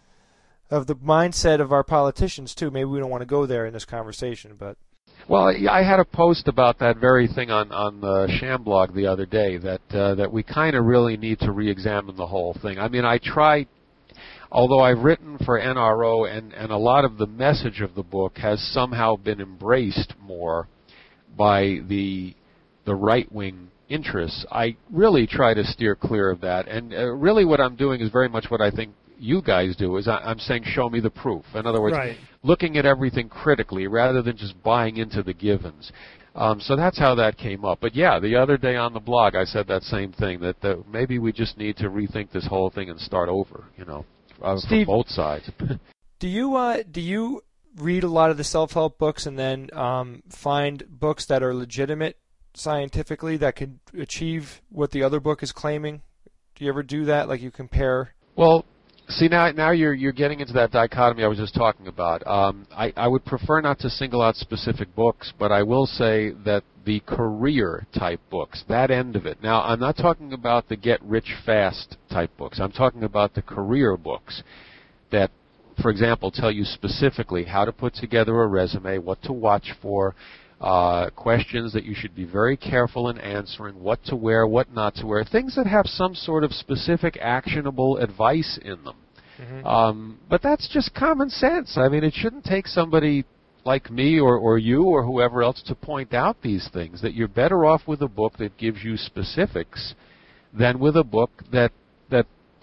of the mindset of our politicians too. Maybe we don't want to go there in this conversation, but. Well, I had a post about that very thing on on the Shamblog the other day, that uh, that we kind of really need to re-examine the whole thing. I mean, I try, although I've written for N R O, and and a lot of the message of the book has somehow been embraced more by the the right-wing interests, I really try to steer clear of that. And uh, really what I'm doing is very much what I think you guys do, is I, I'm saying show me the proof. In other words, right. looking at everything critically rather than just buying into the givens. Um, so that's how that came up. But yeah, the other day on the blog I said that same thing, that, that maybe we just need to rethink this whole thing and start over, you know, uh, Steve, from both sides. do you uh, do you read a lot of the self-help books and then um, find books that are legitimate scientifically that could achieve what the other book is claiming? Do you ever do that? Like you compare? Well, see now now you're you're getting into that dichotomy I was just talking about. Um, I, I would prefer not to single out specific books, but I will say that the career type books, that end of it. Now I'm not talking about the get rich fast type books. I'm talking about the career books that, for example, tell you specifically how to put together a resume, what to watch for, Uh, questions that you should be very careful in answering, what to wear, what not to wear, things that have some sort of specific actionable advice in them. Mm-hmm. Um, but that's just common sense. I mean, it shouldn't take somebody like me or, or you or whoever else to point out these things, that you're better off with a book that gives you specifics than with a book that that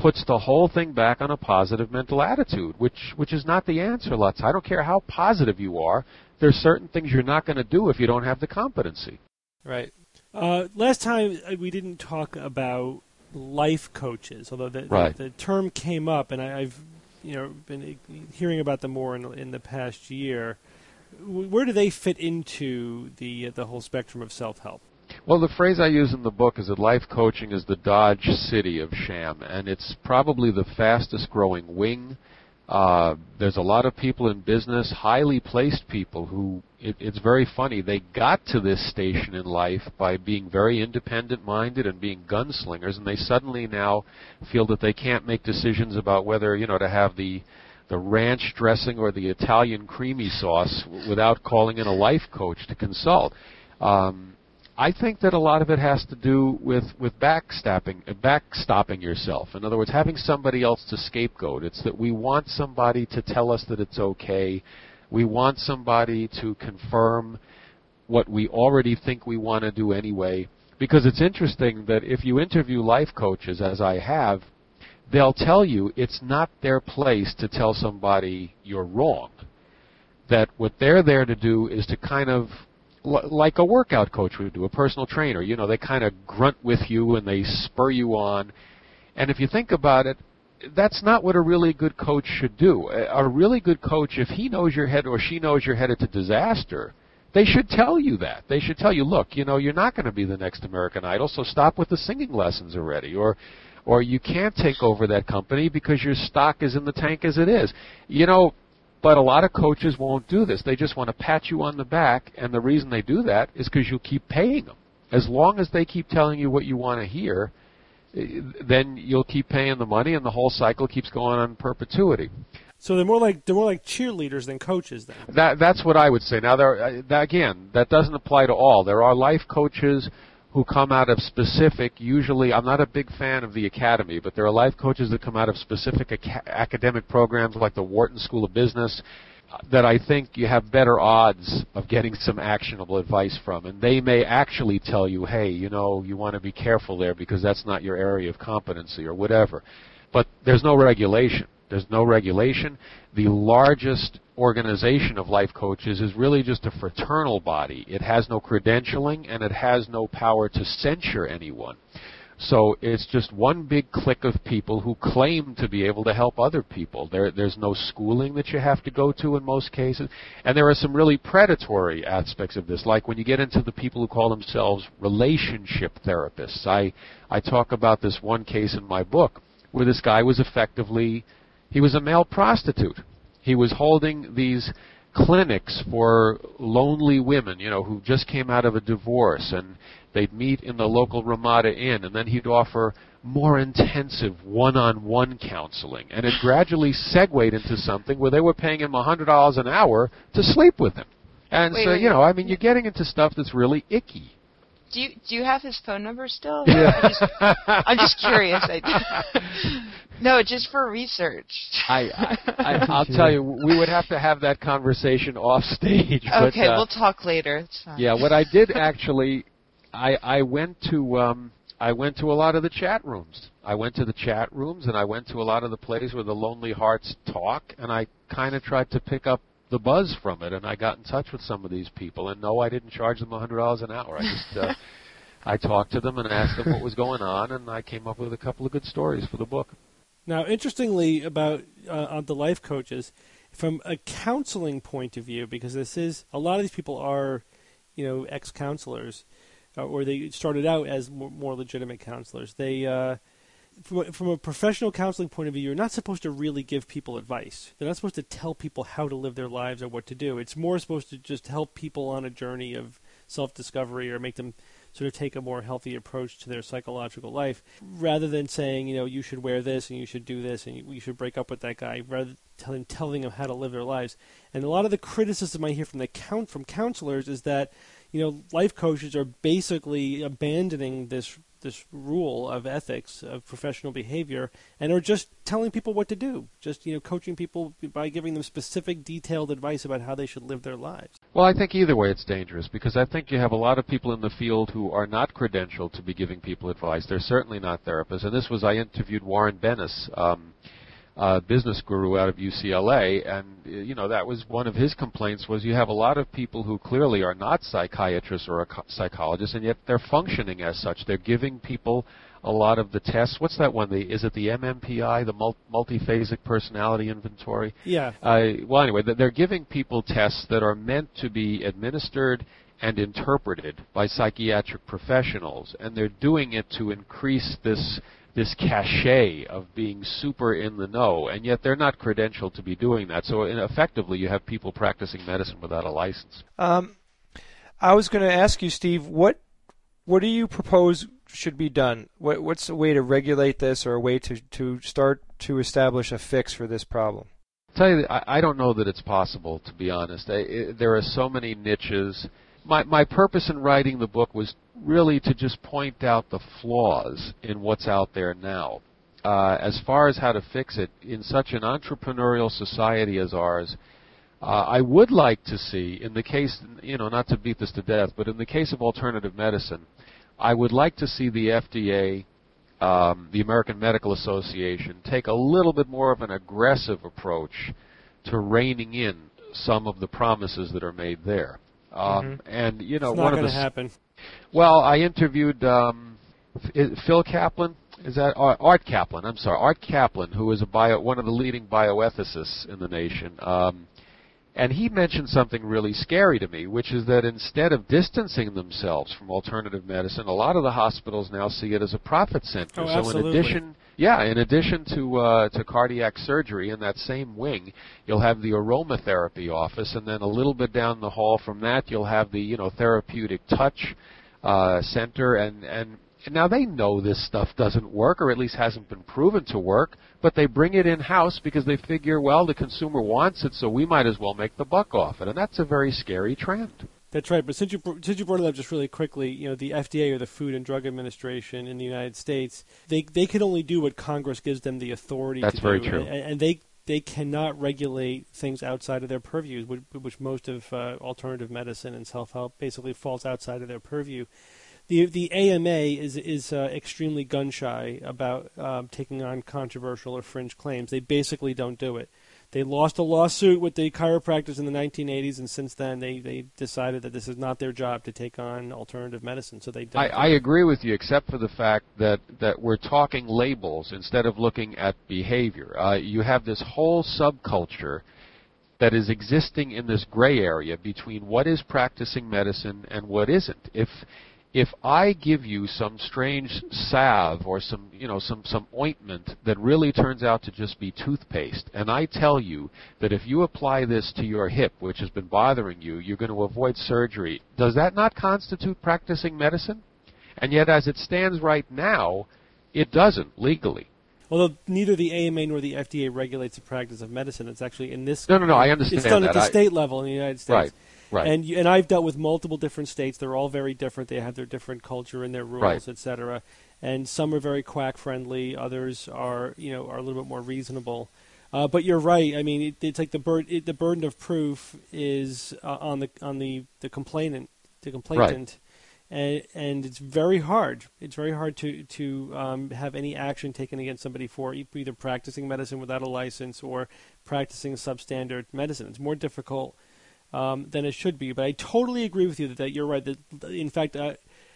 puts the whole thing back on a positive mental attitude, which which is not the answer, Lutz. I don't care how positive you are. There's certain things you're not going to do if you don't have the competency. Right. Uh, last time uh, we didn't talk about life coaches, although the, right. the, the term came up, and I, I've you know been hearing about them more in, in the past year. Where do they fit into the the whole spectrum of self-help? Well, the phrase I use in the book is that life coaching is the Dodge City of sham, and it's probably the fastest-growing wing. Uh, there's a lot of people in business, highly placed people, who, it, it's very funny, they got to this station in life by being very independent-minded and being gunslingers, and they suddenly now feel that they can't make decisions about whether, you know, to have the the ranch dressing or the Italian creamy sauce without calling in a life coach to consult. Um, I think that a lot of it has to do with, with backstopping, backstopping yourself. In other words, having somebody else to scapegoat. It's that we want somebody to tell us that it's okay. We want somebody to confirm what we already think we want to do anyway. Because it's interesting that if you interview life coaches, as I have, they'll tell you it's not their place to tell somebody you're wrong. That what they're there to do is to kind of, like a workout coach would do, a personal trainer. You know, they kind of grunt with you and they spur you on. And if you think about it, that's not what a really good coach should do. A really good coach, if he knows you're headed or she knows you're headed to disaster, they should tell you that. They should tell you, look, you know, you're not going to be the next American Idol, so stop with the singing lessons already. Or or you can't take over that company because your stock is in the tank as it is. You know, but a lot of coaches won't do this. They just want to pat you on the back, and the reason they do that is because you'll keep paying them. As long as they keep telling you what you want to hear, then you'll keep paying the money, and the whole cycle keeps going on in perpetuity. So they're more like they're more like cheerleaders than coaches, then. That that's what I would say. Now, there that, again, that doesn't apply to all. There are life coaches who come out of specific, usually, I'm not a big fan of the academy, but there are life coaches that come out of specific ac- academic programs like the Wharton School of Business that I think you have better odds of getting some actionable advice from. And they may actually tell you, hey, you know, you want to be careful there because that's not your area of competency or whatever. But there's no regulation. There's no regulation. The largest organization of life coaches is really just a fraternal body. It has no credentialing, and it has no power to censure anyone. So it's just one big clique of people who claim to be able to help other people. There, there's no schooling that you have to go to in most cases. And there are some really predatory aspects of this, like when you get into the people who call themselves relationship therapists. I, I talk about this one case in my book where this guy was effectively, he was a male prostitute. He was holding these clinics for lonely women, you know, who just came out of a divorce, and they'd meet in the local Ramada Inn, and then he'd offer more intensive one-on-one counseling. And it gradually segued into something where they were paying him one hundred dollars an hour to sleep with him. And wait, so, wait, you know, I mean, you're getting into stuff that's really icky. Do you do you have his phone number still? Yeah. I'm, just, I'm just curious. I, no, just for research. I, I, I I'll tell you, we would have to have that conversation off stage. Okay, but, uh, we'll talk later. It's fine. Yeah, what I did actually, I I went to um I went to a lot of the chat rooms. I went to the chat rooms and I went to a lot of the places where the lonely hearts talk, and I kind of tried to pick up the buzz from it, and I got in touch with some of these people, and no, I didn't charge them one hundred dollars an hour. I just uh, I talked to them and asked them what was going on, and I came up with a couple of good stories for the book. Now, interestingly about uh, on the life coaches, from a counseling point of view, because this is a lot of these people are, you know, ex-counselors, uh, or they started out as more, more legitimate counselors. They uh, From a, from a professional counseling point of view, you're not supposed to really give people advice. They're not supposed to tell people how to live their lives or what to do. It's more supposed to just help people on a journey of self-discovery or make them sort of take a more healthy approach to their psychological life, rather than saying, you know, you should wear this and you should do this and you, you should break up with that guy, rather than telling, telling them how to live their lives. And a lot of the criticism I hear from the count from counselors is that, you know, life coaches are basically abandoning this this rule of ethics, of professional behavior, and are just telling people what to do, just you know coaching people by giving them specific, detailed advice about how they should live their lives. Well, I think either way it's dangerous, because I think you have a lot of people in the field who are not credentialed to be giving people advice. They're certainly not therapists. And this was, I interviewed Warren Bennis, um, uh, business guru out of U C L A, and, you know, that was one of his complaints was you have a lot of people who clearly are not psychiatrists or psychologists, and yet they're functioning as such. They're giving people a lot of the tests. What's that one? The, is it the M M P I, the mul- multiphasic personality inventory? Yeah. Uh, well, anyway, they're giving people tests that are meant to be administered and interpreted by psychiatric professionals, and they're doing it to increase this this cachet of being super in the know, and yet they're not credentialed to be doing that. So in, effectively, you have people practicing medicine without a license. Um, I was going to ask you, Steve, what what do you propose should be done? What, what's a way to regulate this, or a way to, to start to establish a fix for this problem? I'll tell you, I, I don't know that it's possible, to be honest. I, I, there are so many niches. My, my purpose in writing the book was really to just point out the flaws in what's out there now. Uh, as far as how to fix it, in such an entrepreneurial society as ours, uh, I would like to see, in the case, you know, not to beat this to death, but in the case of alternative medicine, I would like to see the F D A, um, the American Medical Association, take a little bit more of an aggressive approach to reining in some of the promises that are made there. Um, mm-hmm. And you know, it's not one of going the to happen. Well, I interviewed um, Phil Kaplan. Is that Art Kaplan? I'm sorry, Art Kaplan, who is a bio, one of the leading bioethicists in the nation. Um, And he mentioned something really scary to me, which is that instead of distancing themselves from alternative medicine, a lot of the hospitals now see it as a profit center. Oh, so absolutely. in addition, yeah, in addition to uh, to cardiac surgery in that same wing, you'll have the aromatherapy office, and then a little bit down the hall from that, you'll have the you know therapeutic touch uh, center, and and. And now they know this stuff doesn't work, or at least hasn't been proven to work, but they bring it in-house because they figure, well, the consumer wants it, so we might as well make the buck off it. And that's a very scary trend. That's right. But since you, since you brought it up just really quickly, you know, the F D A, or the Food and Drug Administration in the United States, they they can only do what Congress gives them the authority that's to do. do. That's very true. true. And, and they they cannot regulate things outside of their purview, which, which most of uh, alternative medicine and self-help basically falls outside of their purview. The the A M A is is uh, extremely gun-shy about um, taking on controversial or fringe claims. They basically don't do it. They lost a lawsuit with the chiropractors in the nineteen eighties, and since then they, they decided that this is not their job to take on alternative medicine, so they don't. I, do I it. agree with you, except for the fact that, that we're talking labels instead of looking at behavior. Uh, you have this whole subculture that is existing in this gray area between what is practicing medicine and what isn't. If If I give you some strange salve or some, you know, some, some ointment that really turns out to just be toothpaste, and I tell you that if you apply this to your hip, which has been bothering you, you're going to avoid surgery, does that not constitute practicing medicine? And yet, as it stands right now, it doesn't legally. Although neither the A M A nor the F D A regulates the practice of medicine. It's actually in this... No, no, no, I understand It's done that. at the I, state level in the United States. Right. Right. And you, and I've dealt with multiple different states. They're all very different. They have their different culture and their rules, Right. et cetera. And some are very quack friendly. Others are, you know, are a little bit more reasonable. Uh, but you're right. I mean, it, it's like the bur- it, the burden of proof is uh, on the on the, the complainant, the complainant, and and it's very hard. It's very hard to to um, have any action taken against somebody for either practicing medicine without a license or practicing substandard medicine. It's more difficult Um, than it should be. But I totally agree with you that, that you're right. That in fact, uh,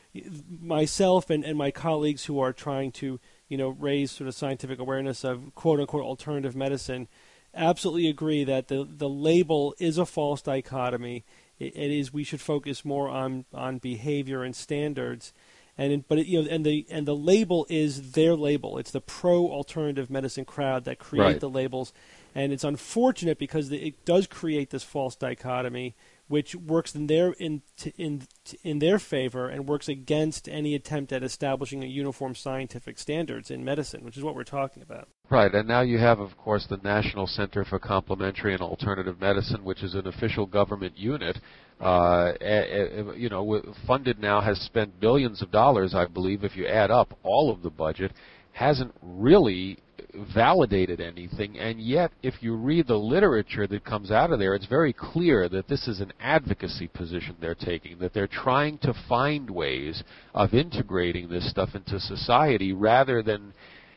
myself and, and my colleagues who are trying to, you know, raise sort of scientific awareness of quote unquote alternative medicine, absolutely agree that the the label is a false dichotomy. It, it is we should focus more on, on behavior and standards. And in, but it, you know, and the and the label is their label. It's the pro alternative medicine crowd that create Right. the labels. And it's unfortunate because it does create this false dichotomy which works in their in in in their favor and works against any attempt at establishing a uniform scientific standards in medicine, which is what we're talking about. Right, and now you have, of course, the National Center for Complementary and Alternative Medicine, which is an official government unit. Uh, you know, funded now, has spent billions of dollars, I believe, if you add up all of the budget, hasn't really validated anything, and yet if you read the literature that comes out of there, it's very clear that this is an advocacy position they're taking, that they're trying to find ways of integrating this stuff into society rather than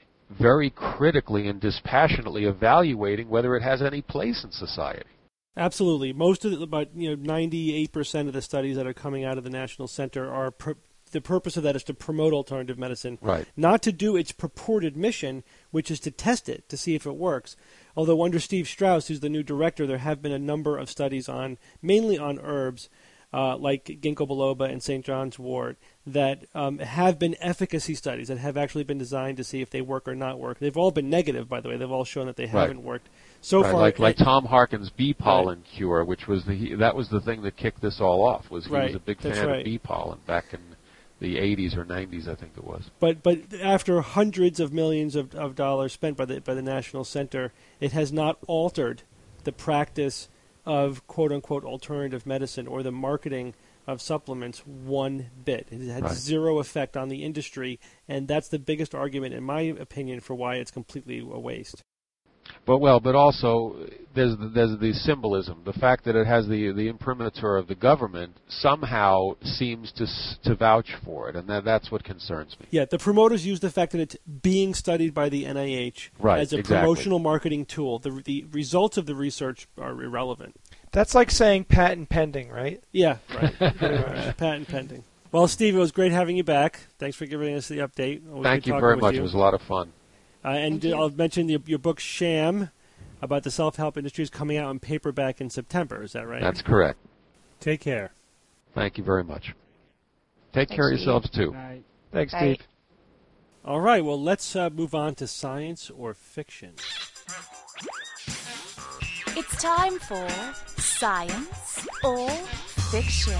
very critically and dispassionately evaluating whether it has any place in society. Absolutely. Most of the, about you know, ninety-eight percent of the studies that are coming out of the National Center are pr- the purpose of that is to promote alternative medicine, right. Not to do its purported mission, which is to test it, to see if it works. Although under Steve Strauss, who's the new director, there have been a number of studies on, mainly on herbs, uh, like ginkgo biloba and Saint John's wort, that um, have been efficacy studies that have actually been designed to see if they work or not work. They've all been negative, by the way. They've all shown that they right. haven't worked. So right, far, like, like it, Tom Harkin's bee pollen right. cure, which was the he, that was the thing that kicked this all off. Was he right. was a big That's fan right. of bee pollen back in the eighties or nineties, I think it was. But but after hundreds of millions of, of dollars spent by the by the National Center, it has not altered the practice of quote unquote alternative medicine or the marketing of supplements one bit. It had right. zero effect on the industry, and that's the biggest argument, in my opinion, for why it's completely a waste. But well, but also there's the, there's the symbolism. The fact that it has the the imprimatur of the government somehow seems to to vouch for it, and that that's what concerns me. Yeah, the promoters use the fact that it's being studied by the N I H right, as a exactly. promotional marketing tool. The the results of the research are irrelevant. That's like saying patent pending, right? Yeah, right. Pretty much. Patent pending. Well, Steve, it was great having you back. Thanks for giving us the update. Always Thank good you very with much. You. It was a lot of fun. Uh, and Thank you. I'll mention the, your book, Sham, about the self-help industry is coming out in paperback in September. Is that right? That's correct. Take care. Thank you very much. Take Thanks, care of Steve. yourselves, too. Right. Thanks, Bye. Steve. All right, well, let's uh, move on to science or fiction. It's time for Science or Fiction.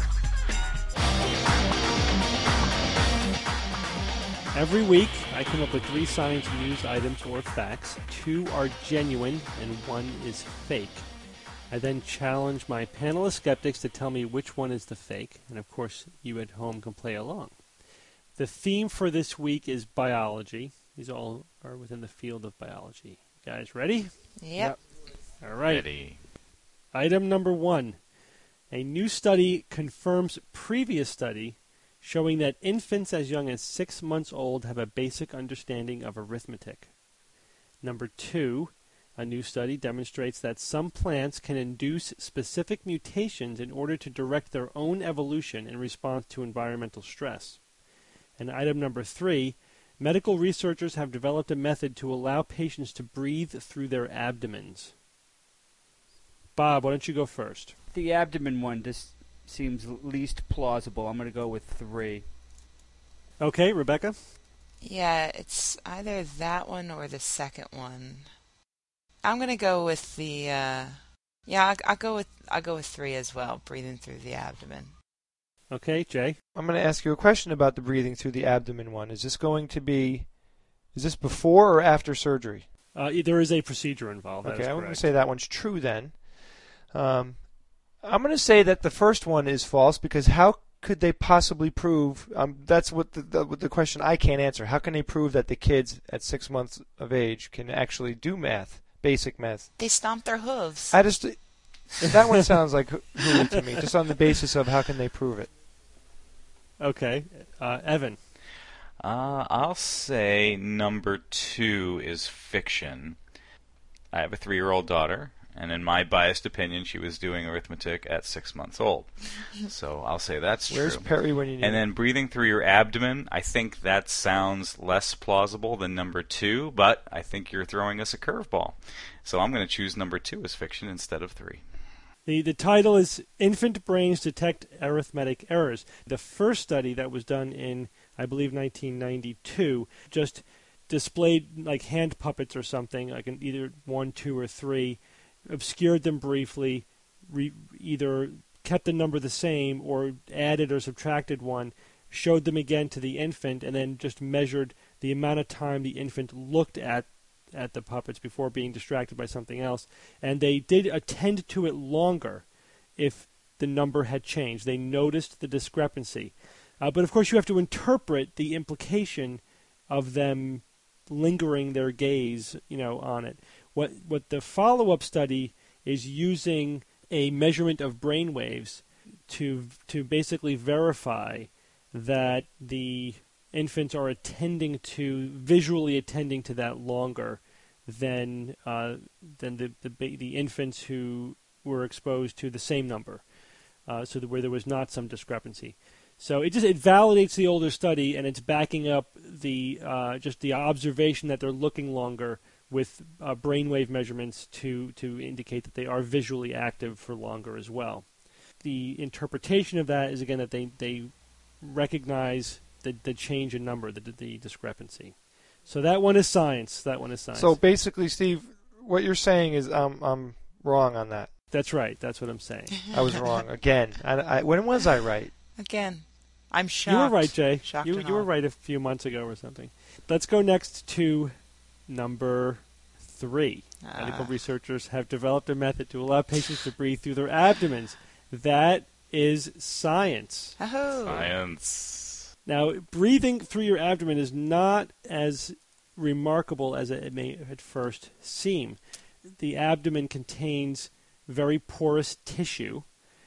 Every week, I come up with three science news items or facts. Two are genuine, and one is fake. I then challenge my panel of skeptics to tell me which one is the fake, and of course, you at home can play along. The theme for this week is biology. These all are within the field of biology. You guys ready? Yep. All right. Ready. Item number one. A new study confirms previous study showing that infants as young as six months old have a basic understanding of arithmetic. Number two, a new study demonstrates that some plants can induce specific mutations in order to direct their own evolution in response to environmental stress. And item number three, medical researchers have developed a method to allow patients to breathe through their abdomens. Bob, why don't you go first? The abdomen one just seems least plausible. I'm going to go with three. Okay, Rebecca? Yeah, it's either that one or the second one. I'm going to go with the, uh, yeah, I'll, I'll go with, I'll go with three as well, breathing through the abdomen. Okay, Jay? I'm going to ask you a question about the breathing through the abdomen one. Is this going to be, is this before or after surgery? Uh, there is a procedure involved. That Okay, is I'm going to correct. say that one's true then. Um, I'm going to say that the first one is false because how could they possibly prove? Um, that's what the, the, what the question I can't answer. How can they prove that the kids at six months of age can actually do math, basic math? They stomp their hooves. I just that one sounds like hooey to me. Just on the basis of how can they prove it? Okay, uh, Evan? Uh, I'll say number two is fiction. I have a three-year-old daughter, and in my biased opinion, she was doing arithmetic at six months old. So I'll say that's Where's true. Perry when you need And him? then breathing through your abdomen, I think that sounds less plausible than number two, but I think you're throwing us a curveball. So I'm going to choose number two as fiction instead of three. The, the title is Infant Brains Detect Arithmetic Errors. The first study that was done in, I believe, nineteen ninety-two, just displayed like hand puppets or something, like an either one, two, or three, obscured them briefly, re- either kept the number the same or added or subtracted one, showed them again to the infant, and then just measured the amount of time the infant looked at at the puppets before being distracted by something else. And they did attend to it longer if the number had changed. They noticed the discrepancy. Uh, but of course you have to interpret the implication of them lingering their gaze, you know, on it. What what the follow-up study is using a measurement of brain waves to to basically verify that the infants are attending to, visually attending to that longer than uh, than the, the the infants who were exposed to the same number, uh, so that where there was not some discrepancy. So it just it validates the older study, and it's backing up the uh, just the observation that they're looking longer with uh, brainwave measurements to to indicate that they are visually active for longer as well. The interpretation of that is again that they they recognize the the change in number, the the discrepancy. So that one is science. That one is science. So basically, Steve, what you're saying is um, I'm wrong on that. That's right. That's what I'm saying. I was wrong again. I, I, when was I right? Again, I'm shocked. You were right, Jay. Shocked You and you were all. right a few months ago or something. Let's go next to number three. Ah. Medical researchers have developed a method to allow patients to breathe through their abdomens. That is science. Oh. Science. Now, breathing through your abdomen is not as remarkable as it may at first seem. The abdomen contains very porous tissue,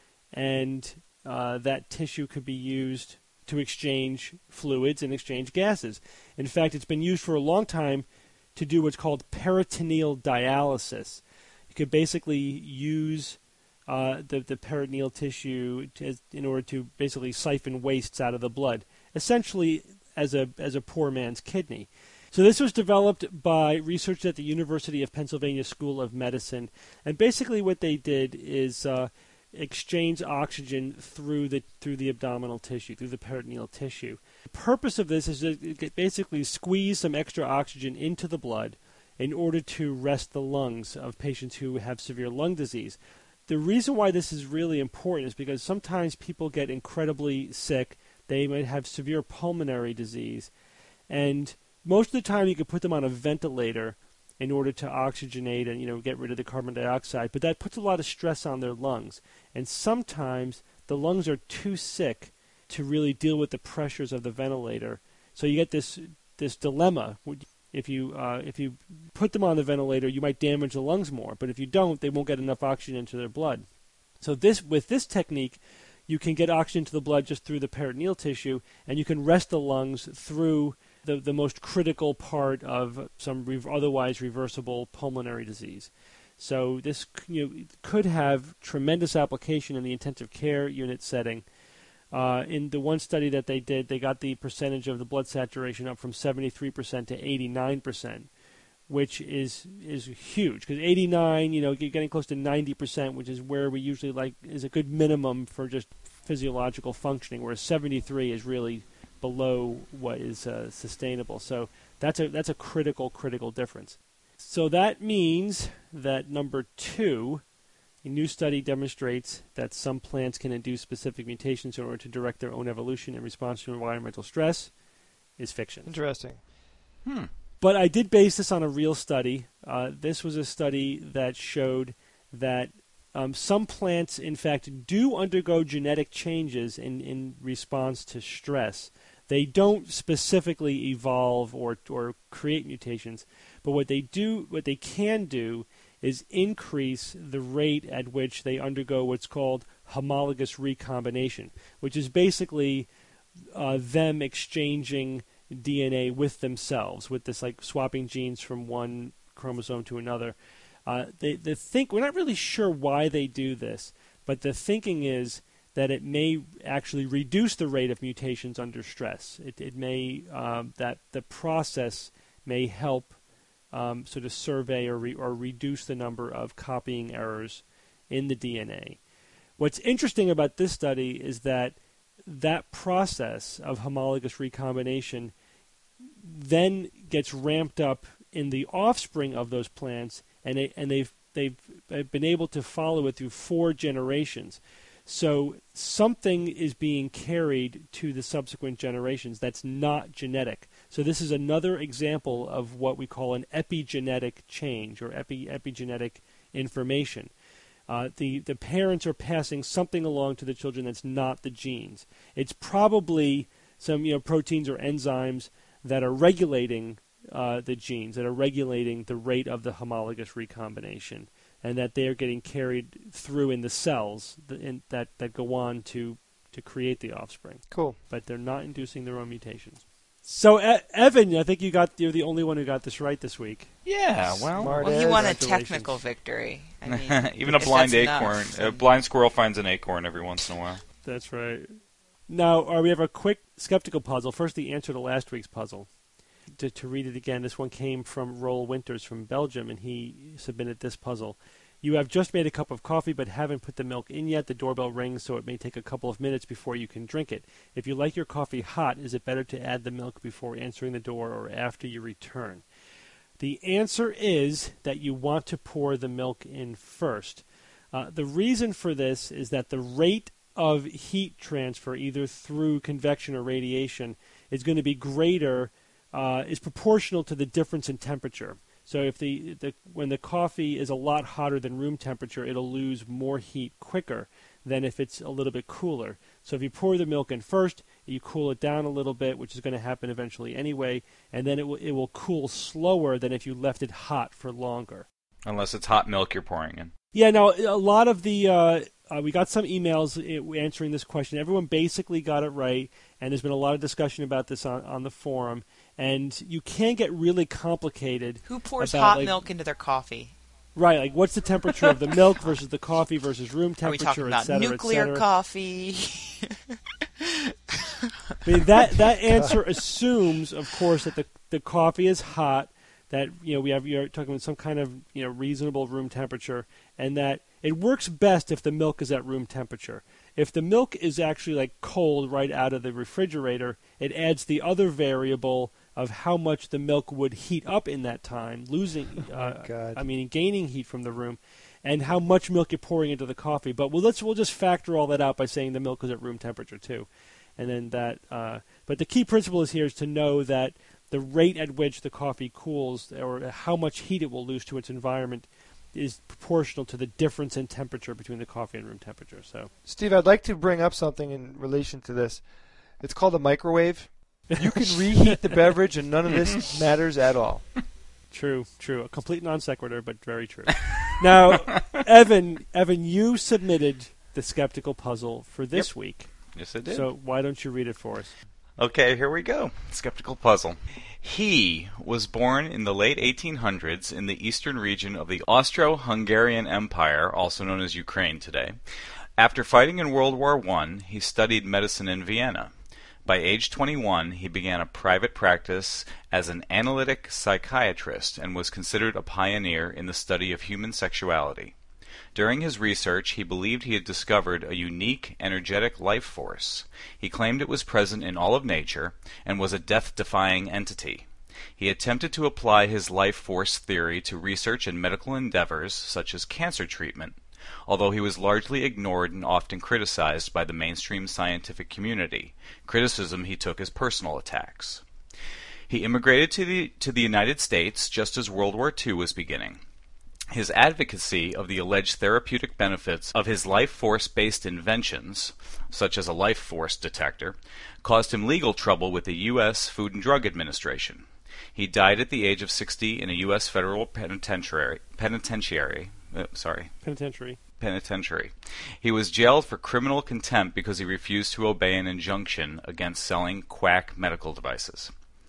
and uh, that tissue could be used to exchange fluids and exchange gases. In fact, it's been used for a long time to do what's called peritoneal dialysis. You could basically use uh, the, the peritoneal tissue to, in order to basically siphon wastes out of the blood, essentially as a as a poor man's kidney. So this was developed by researchers at the University of Pennsylvania School of Medicine, and basically what they did is uh, exchange oxygen through the through the abdominal tissue, through the peritoneal tissue. The purpose of this is to basically squeeze some extra oxygen into the blood in order to rest the lungs of patients who have severe lung disease. The reason why this is really important is because sometimes people get incredibly sick. They might have severe pulmonary disease, and most of the time you can put them on a ventilator in order to oxygenate and, you know, get rid of the carbon dioxide, but that puts a lot of stress on their lungs. And sometimes the lungs are too sick to really deal with the pressures of the ventilator. So you get this this dilemma. If you uh, if you put them on the ventilator, you might damage the lungs more, but if you don't, they won't get enough oxygen into their blood. So this with this technique, you can get oxygen to the blood just through the peritoneal tissue, and you can rest the lungs through the, the most critical part of some re- otherwise reversible pulmonary disease. So this, you know, could have tremendous application in the intensive care unit setting. Uh, in the one study that they did, they got the percentage of the blood saturation up from seventy-three percent to eighty-nine percent, which is is huge. Because eighty-nine, you know, you're getting close to ninety percent, which is where we usually like is a good minimum for just physiological functioning, whereas seventy-three is really below what is uh, sustainable. So that's a that's a critical critical difference. So that means that number two, a new study demonstrates that some plants can induce specific mutations in order to direct their own evolution in response to environmental stress, is fiction. Interesting. Hmm. But I did base this on a real study. Uh, this was a study that showed that um, some plants, in fact, do undergo genetic changes in, in response to stress. They don't specifically evolve or or create mutations, but what they do, what they can do, is increase the rate at which they undergo what's called homologous recombination, which is basically uh, them exchanging D N A with themselves, with this like swapping genes from one chromosome to another. Uh, they, they think we're not really sure why they do this, but the thinking is that it may actually reduce the rate of mutations under stress. It, it may um, that the process may help um, sort of survey or re, or reduce the number of copying errors in the D N A. What's interesting about this study is that that process of homologous recombination then gets ramped up in the offspring of those plants, and they and they've they've been able to follow it through four generations. So something is being carried to the subsequent generations that's not genetic. So this is another example of what we call an epigenetic change or epi, epigenetic information. Uh, the, the parents are passing something along to the children that's not the genes. It's probably some you know proteins or enzymes that are regulating uh, the genes, that are regulating the rate of the homologous recombination, and that they are getting carried through in the cells that, in, that, that go on to, to create the offspring. Cool. But they're not inducing their own mutations. So, e- Evan, I think you got you're the only one who got this right this week. Yeah, well, Smart Well, he ass. won a Congratulations. technical victory. I mean, even a if blind that's acorn, enough, a then- blind squirrel finds an acorn every once in a while. That's right. Now, uh, we have a quick skeptical puzzle. First, the answer to last week's puzzle. To, to read it again, this one came from Roel Winters from Belgium, and he submitted this puzzle. You have just made a cup of coffee but haven't put the milk in yet. The doorbell rings, so it may take a couple of minutes before you can drink it. If you like your coffee hot, is it better to add the milk before answering the door or after you return? The answer is that you want to pour the milk in first. Uh, the reason for this is that the rate of heat transfer, either through convection or radiation, is going to be greater, uh, is proportional to the difference in temperature. So if the, the when the coffee is a lot hotter than room temperature, it'll lose more heat quicker than if it's a little bit cooler. So if you pour the milk in first, you cool it down a little bit, which is going to happen eventually anyway, and then it will it will cool slower than if you left it hot for longer. Unless it's hot milk you're pouring in. Yeah, now a lot of the uh, uh, we got some emails uh, answering this question. Everyone basically got it right, and there's been a lot of discussion about this on, on the forum. And you can get really complicated. Who pours about, hot like, milk into their coffee? Right, like what's the temperature of the milk versus the coffee versus room Are we temperature, talking et about cetera, et nuclear cetera. coffee? I mean, that that answer assumes, of course, that the the coffee is hot. That you know we have you're talking about some kind of you know reasonable room temperature, and that it works best if the milk is at room temperature. If the milk is actually like cold right out of the refrigerator, it adds the other variable of how much the milk would heat up in that time, losing, uh, God. I mean, gaining heat from the room, and how much milk you're pouring into the coffee. But we'll let's we'll just factor all that out by saying the milk is at room temperature too, and then that. Uh, but the key principle is here is to know that the rate at which the coffee cools, or how much heat it will lose to its environment, is proportional to the difference in temperature between the coffee and room temperature. So, Steve, I'd like to bring up something in relation to this. It's called a microwave. You can reheat the beverage, and none of this matters at all. true, true. A complete non sequitur, but very true. Now, Evan, Evan, you submitted the skeptical puzzle for this Yep. week. Yes, I did. So why don't you read it for us? Okay, here we go. Skeptical puzzle. He was born in the late eighteen hundreds in the eastern region of the Austro-Hungarian Empire, also known as Ukraine today. After fighting in World War One, he studied medicine in Vienna. By age twenty-one, he began a private practice as an analytic psychiatrist and was considered a pioneer in the study of human sexuality. During his research, he believed he had discovered a unique, energetic life force. He claimed it was present in all of nature and was a death-defying entity. He attempted to apply his life force theory to research and medical endeavors, such as cancer treatment, although he was largely ignored and often criticized by the mainstream scientific community, criticism he took as personal attacks. He immigrated to the, to the United States just as World War Two was beginning. His advocacy of the alleged therapeutic benefits of his life force-based inventions, such as a life force detector, caused him legal trouble with the U S Food and Drug Administration. He died at the age of sixty in a U S federal penitentiary. Penitentiary. Uh, sorry. Penitentiary. Penitentiary. He was jailed for criminal contempt because he refused to obey an injunction against selling quack medical devices.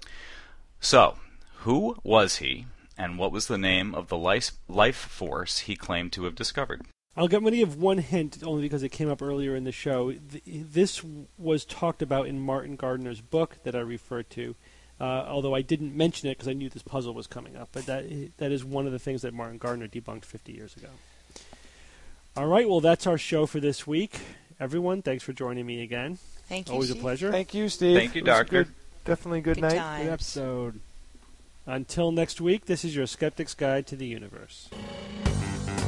So, who was he? And what was the name of the life, life force he claimed to have discovered? I'll get rid of one hint, only because it came up earlier in the show. Th- this was talked about in Martin Gardner's book that I referred to, uh, although I didn't mention it because I knew this puzzle was coming up. But that that is one of the things that Martin Gardner debunked fifty years ago. All right, well, that's our show for this week. Everyone, thanks for joining me again. Thank you. Always a Steve. pleasure. Thank you, Steve. Thank you, It was a Doctor. Good, definitely a good, Good night. times. Good episode. Until next week, this is your Skeptic's Guide to the Universe.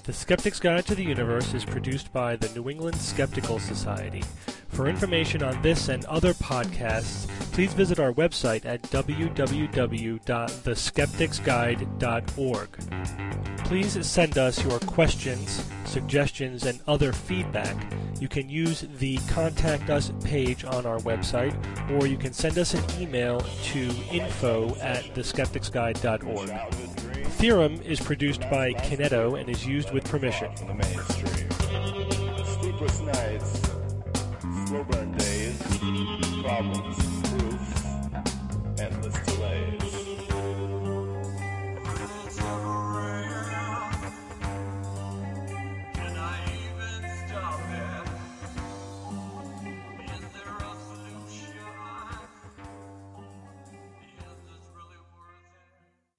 The Skeptic's Guide to the Universe is produced by the New England Skeptical Society. For information on this and other podcasts, please visit our website at w w w dot the skeptics guide dot org. Please send us your questions, suggestions, and other feedback. You can use the Contact Us page on our website, or you can send us an email to info at the skeptics guide dot org. Theorem is produced by Kineto and is used with permission. On the mainstream. Sleepless nights, slow burn days, problems, proofs, endless delays.